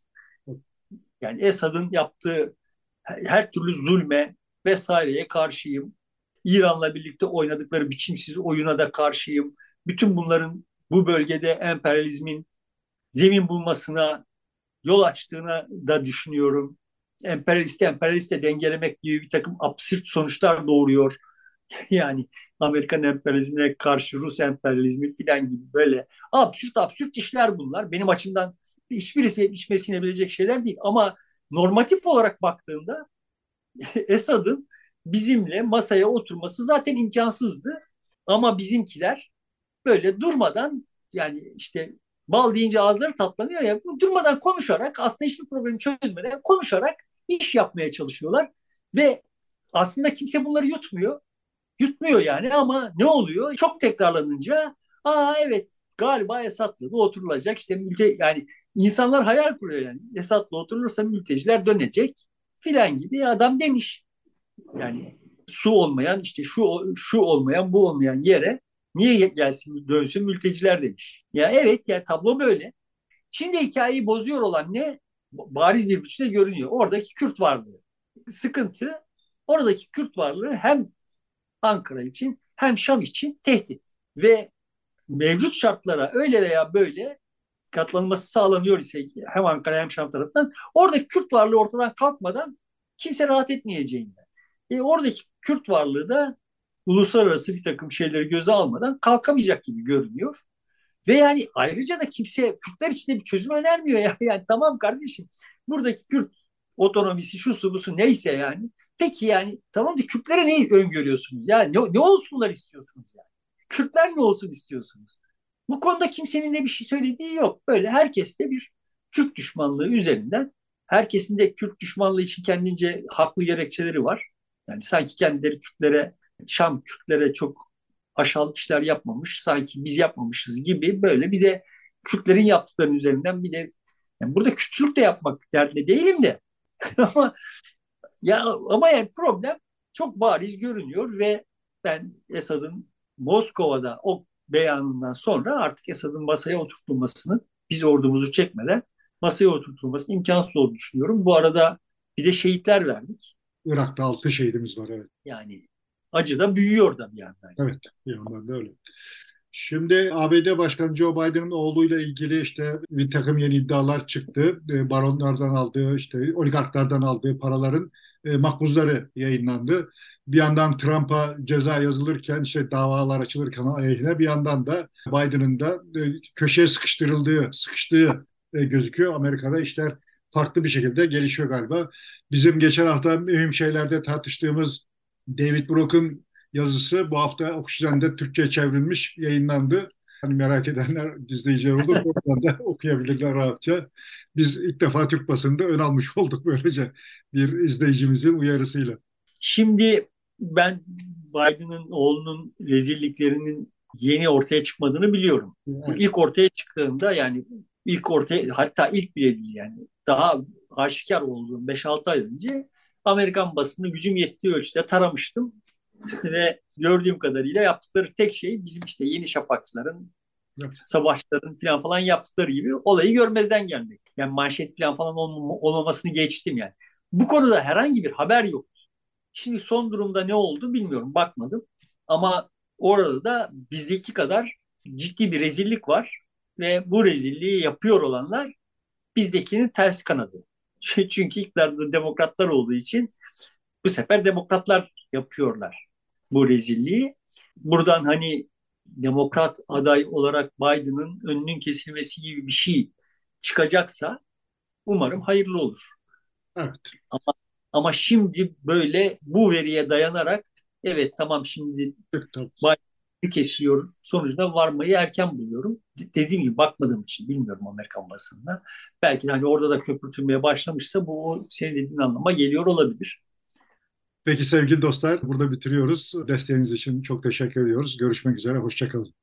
Yani Esad'ın yaptığı her türlü zulme vesaireye karşıyım. İran'la birlikte oynadıkları biçimsiz oyuna da karşıyım. Bütün bunların bu bölgede emperyalizmin zemin bulmasına yol açtığını da düşünüyorum. Emperyalisti emperyalistle dengelemek gibi bir takım absürt sonuçlar doğuruyor. Yani Amerikan emperyalizmine karşı Rus emperyalizmi filan gibi böyle absürt absürt işler bunlar. Benim açımdan hiçbirisi içime sinebilecek şeyler değil. Ama normatif olarak baktığında Esad'ın bizimle masaya oturması zaten imkansızdı. Ama bizimkiler böyle durmadan yani işte bal deyince ağızları tatlanıyor ya durmadan konuşarak aslında hiçbir problemi çözmeden konuşarak iş yapmaya çalışıyorlar. Ve aslında kimse bunları yutmuyor. Yutmuyor yani ama ne oluyor? Çok tekrarlanınca aa evet galiba Esad'la da oturulacak. İşte mülte yani insanlar hayal kuruyor yani. Esad'la oturulursa mülteciler dönecek filan gibi adam demiş. Yani su olmayan işte şu şu olmayan bu olmayan yere niye gelsin dönsün mülteciler demiş. Ya evet ya tablo böyle. Şimdi hikayeyi bozuyor olan ne? Bariz bir biçimde görünüyor. Oradaki Kürt varlığı. Sıkıntı oradaki Kürt varlığı hem Ankara için hem Şam için tehdit. ve mevcut şartlara öyle veya böyle katlanması sağlanıyor ise hem Ankara hem Şam tarafından orada Kürt varlığı ortadan kalkmadan kimse rahat etmeyeceğinden. E, oradaki Kürt varlığı da uluslararası bir takım şeyleri göze almadan kalkamayacak gibi görünüyor. Ve yani ayrıca da kimse Kürtler için de bir çözüm önermiyor ya. Yani tamam kardeşim, buradaki Kürt otonomisi şusu busu neyse yani. Peki yani tamam da Kürtlere ne öngörüyorsunuz? Ya ne, ne olsunlar istiyorsunuz yani? Kürtler ne olsun istiyorsunuz? Bu konuda kimsenin de bir şey söylediği yok. Böyle herkes de bir Türk düşmanlığı üzerinden, herkesin de Kürt düşmanlığı için kendince haklı gerekçeleri var. Yani sanki kendileri Kürtlere, Şam Kürtlere çok aşağılık işler yapmamış, sanki biz yapmamışız gibi böyle bir de Kürtlerin yaptıklarının üzerinden bir de yani burada Kürtçülük de yapmak derdinde değilim de ama ya ama yani problem çok bariz görünüyor ve ben Esad'ın Moskova'da o beyanından sonra artık Esad'ın masaya oturtulmasını, biz ordumuzu çekmeden masaya oturtulmasının imkansız olduğunu düşünüyorum. Bu arada bir de şehitler verdik. Irak'ta altı şehidimiz var, evet. Yani acı da büyüyor da bir yandan. Evet, bir yandan da öyle. Şimdi A B D Başkanı Joe Biden'ın oğluyla ilgili işte bir takım yeni iddialar çıktı. E, Baronlardan aldığı, işte oligarklardan aldığı paraların e, makbuzları yayınlandı. Bir yandan Trump'a ceza yazılırken, işte davalar açılırken aleyhine, bir yandan da Biden'ın da e, köşeye sıkıştırıldığı, sıkıştığı e, gözüküyor. Amerika'da işler farklı bir şekilde gelişiyor galiba. Bizim geçen hafta mühim şeylerde tartıştığımız David Brock'un yazısı bu hafta Oksijen'de Türkçe çevrilmiş, yayınlandı. Hani merak edenler, izleyiciler olur, oradan da okuyabilirler rahatça. Biz ilk defa Türk basında ön almış olduk böylece bir izleyicimizin uyarısıyla. Şimdi ben Biden'ın oğlunun rezilliklerinin yeni ortaya çıkmadığını biliyorum. Bu Evet, ilk ortaya çıktığında yani ilk ortaya, hatta ilk bile değil yani daha aşikar olduğum beş altı ay önce Amerikan basını gücüm yettiği ölçüde taramıştım. Ve gördüğüm kadarıyla yaptıkları tek şey bizim işte Yeni Şafakçıların, evet. Savaşların falan falan yaptıkları gibi olayı görmezden gelmek. Yani manşet falan falan olmam- olmamasını geçtim yani. Bu konuda herhangi bir haber yok. Şimdi son durumda ne oldu bilmiyorum, bakmadım. Ama orada da bizdeki kadar ciddi bir rezillik var ve bu rezilliği yapıyor olanlar bizdekinin ters kanadı. Çünkü iktidarda demokratlar olduğu için bu sefer demokratlar yapıyorlar bu rezilliği. Buradan hani demokrat aday olarak Biden'ın önünün kesilmesi gibi bir şey çıkacaksa umarım hayırlı olur. Evet. Ama, ama şimdi böyle bu veriye dayanarak evet tamam şimdi Tabii. Biden'ı kesiliyor sonucuna varmayı erken buluyorum. Dediğim gibi bakmadığım için bilmiyorum Amerikan basınına. Belki de hani orada da köpürtülmeye başlamışsa bu senin dediğin anlama geliyor olabilir. Peki sevgili dostlar, burada bitiriyoruz. Desteğiniz için çok teşekkür ediyoruz. Görüşmek üzere, hoşça kalın.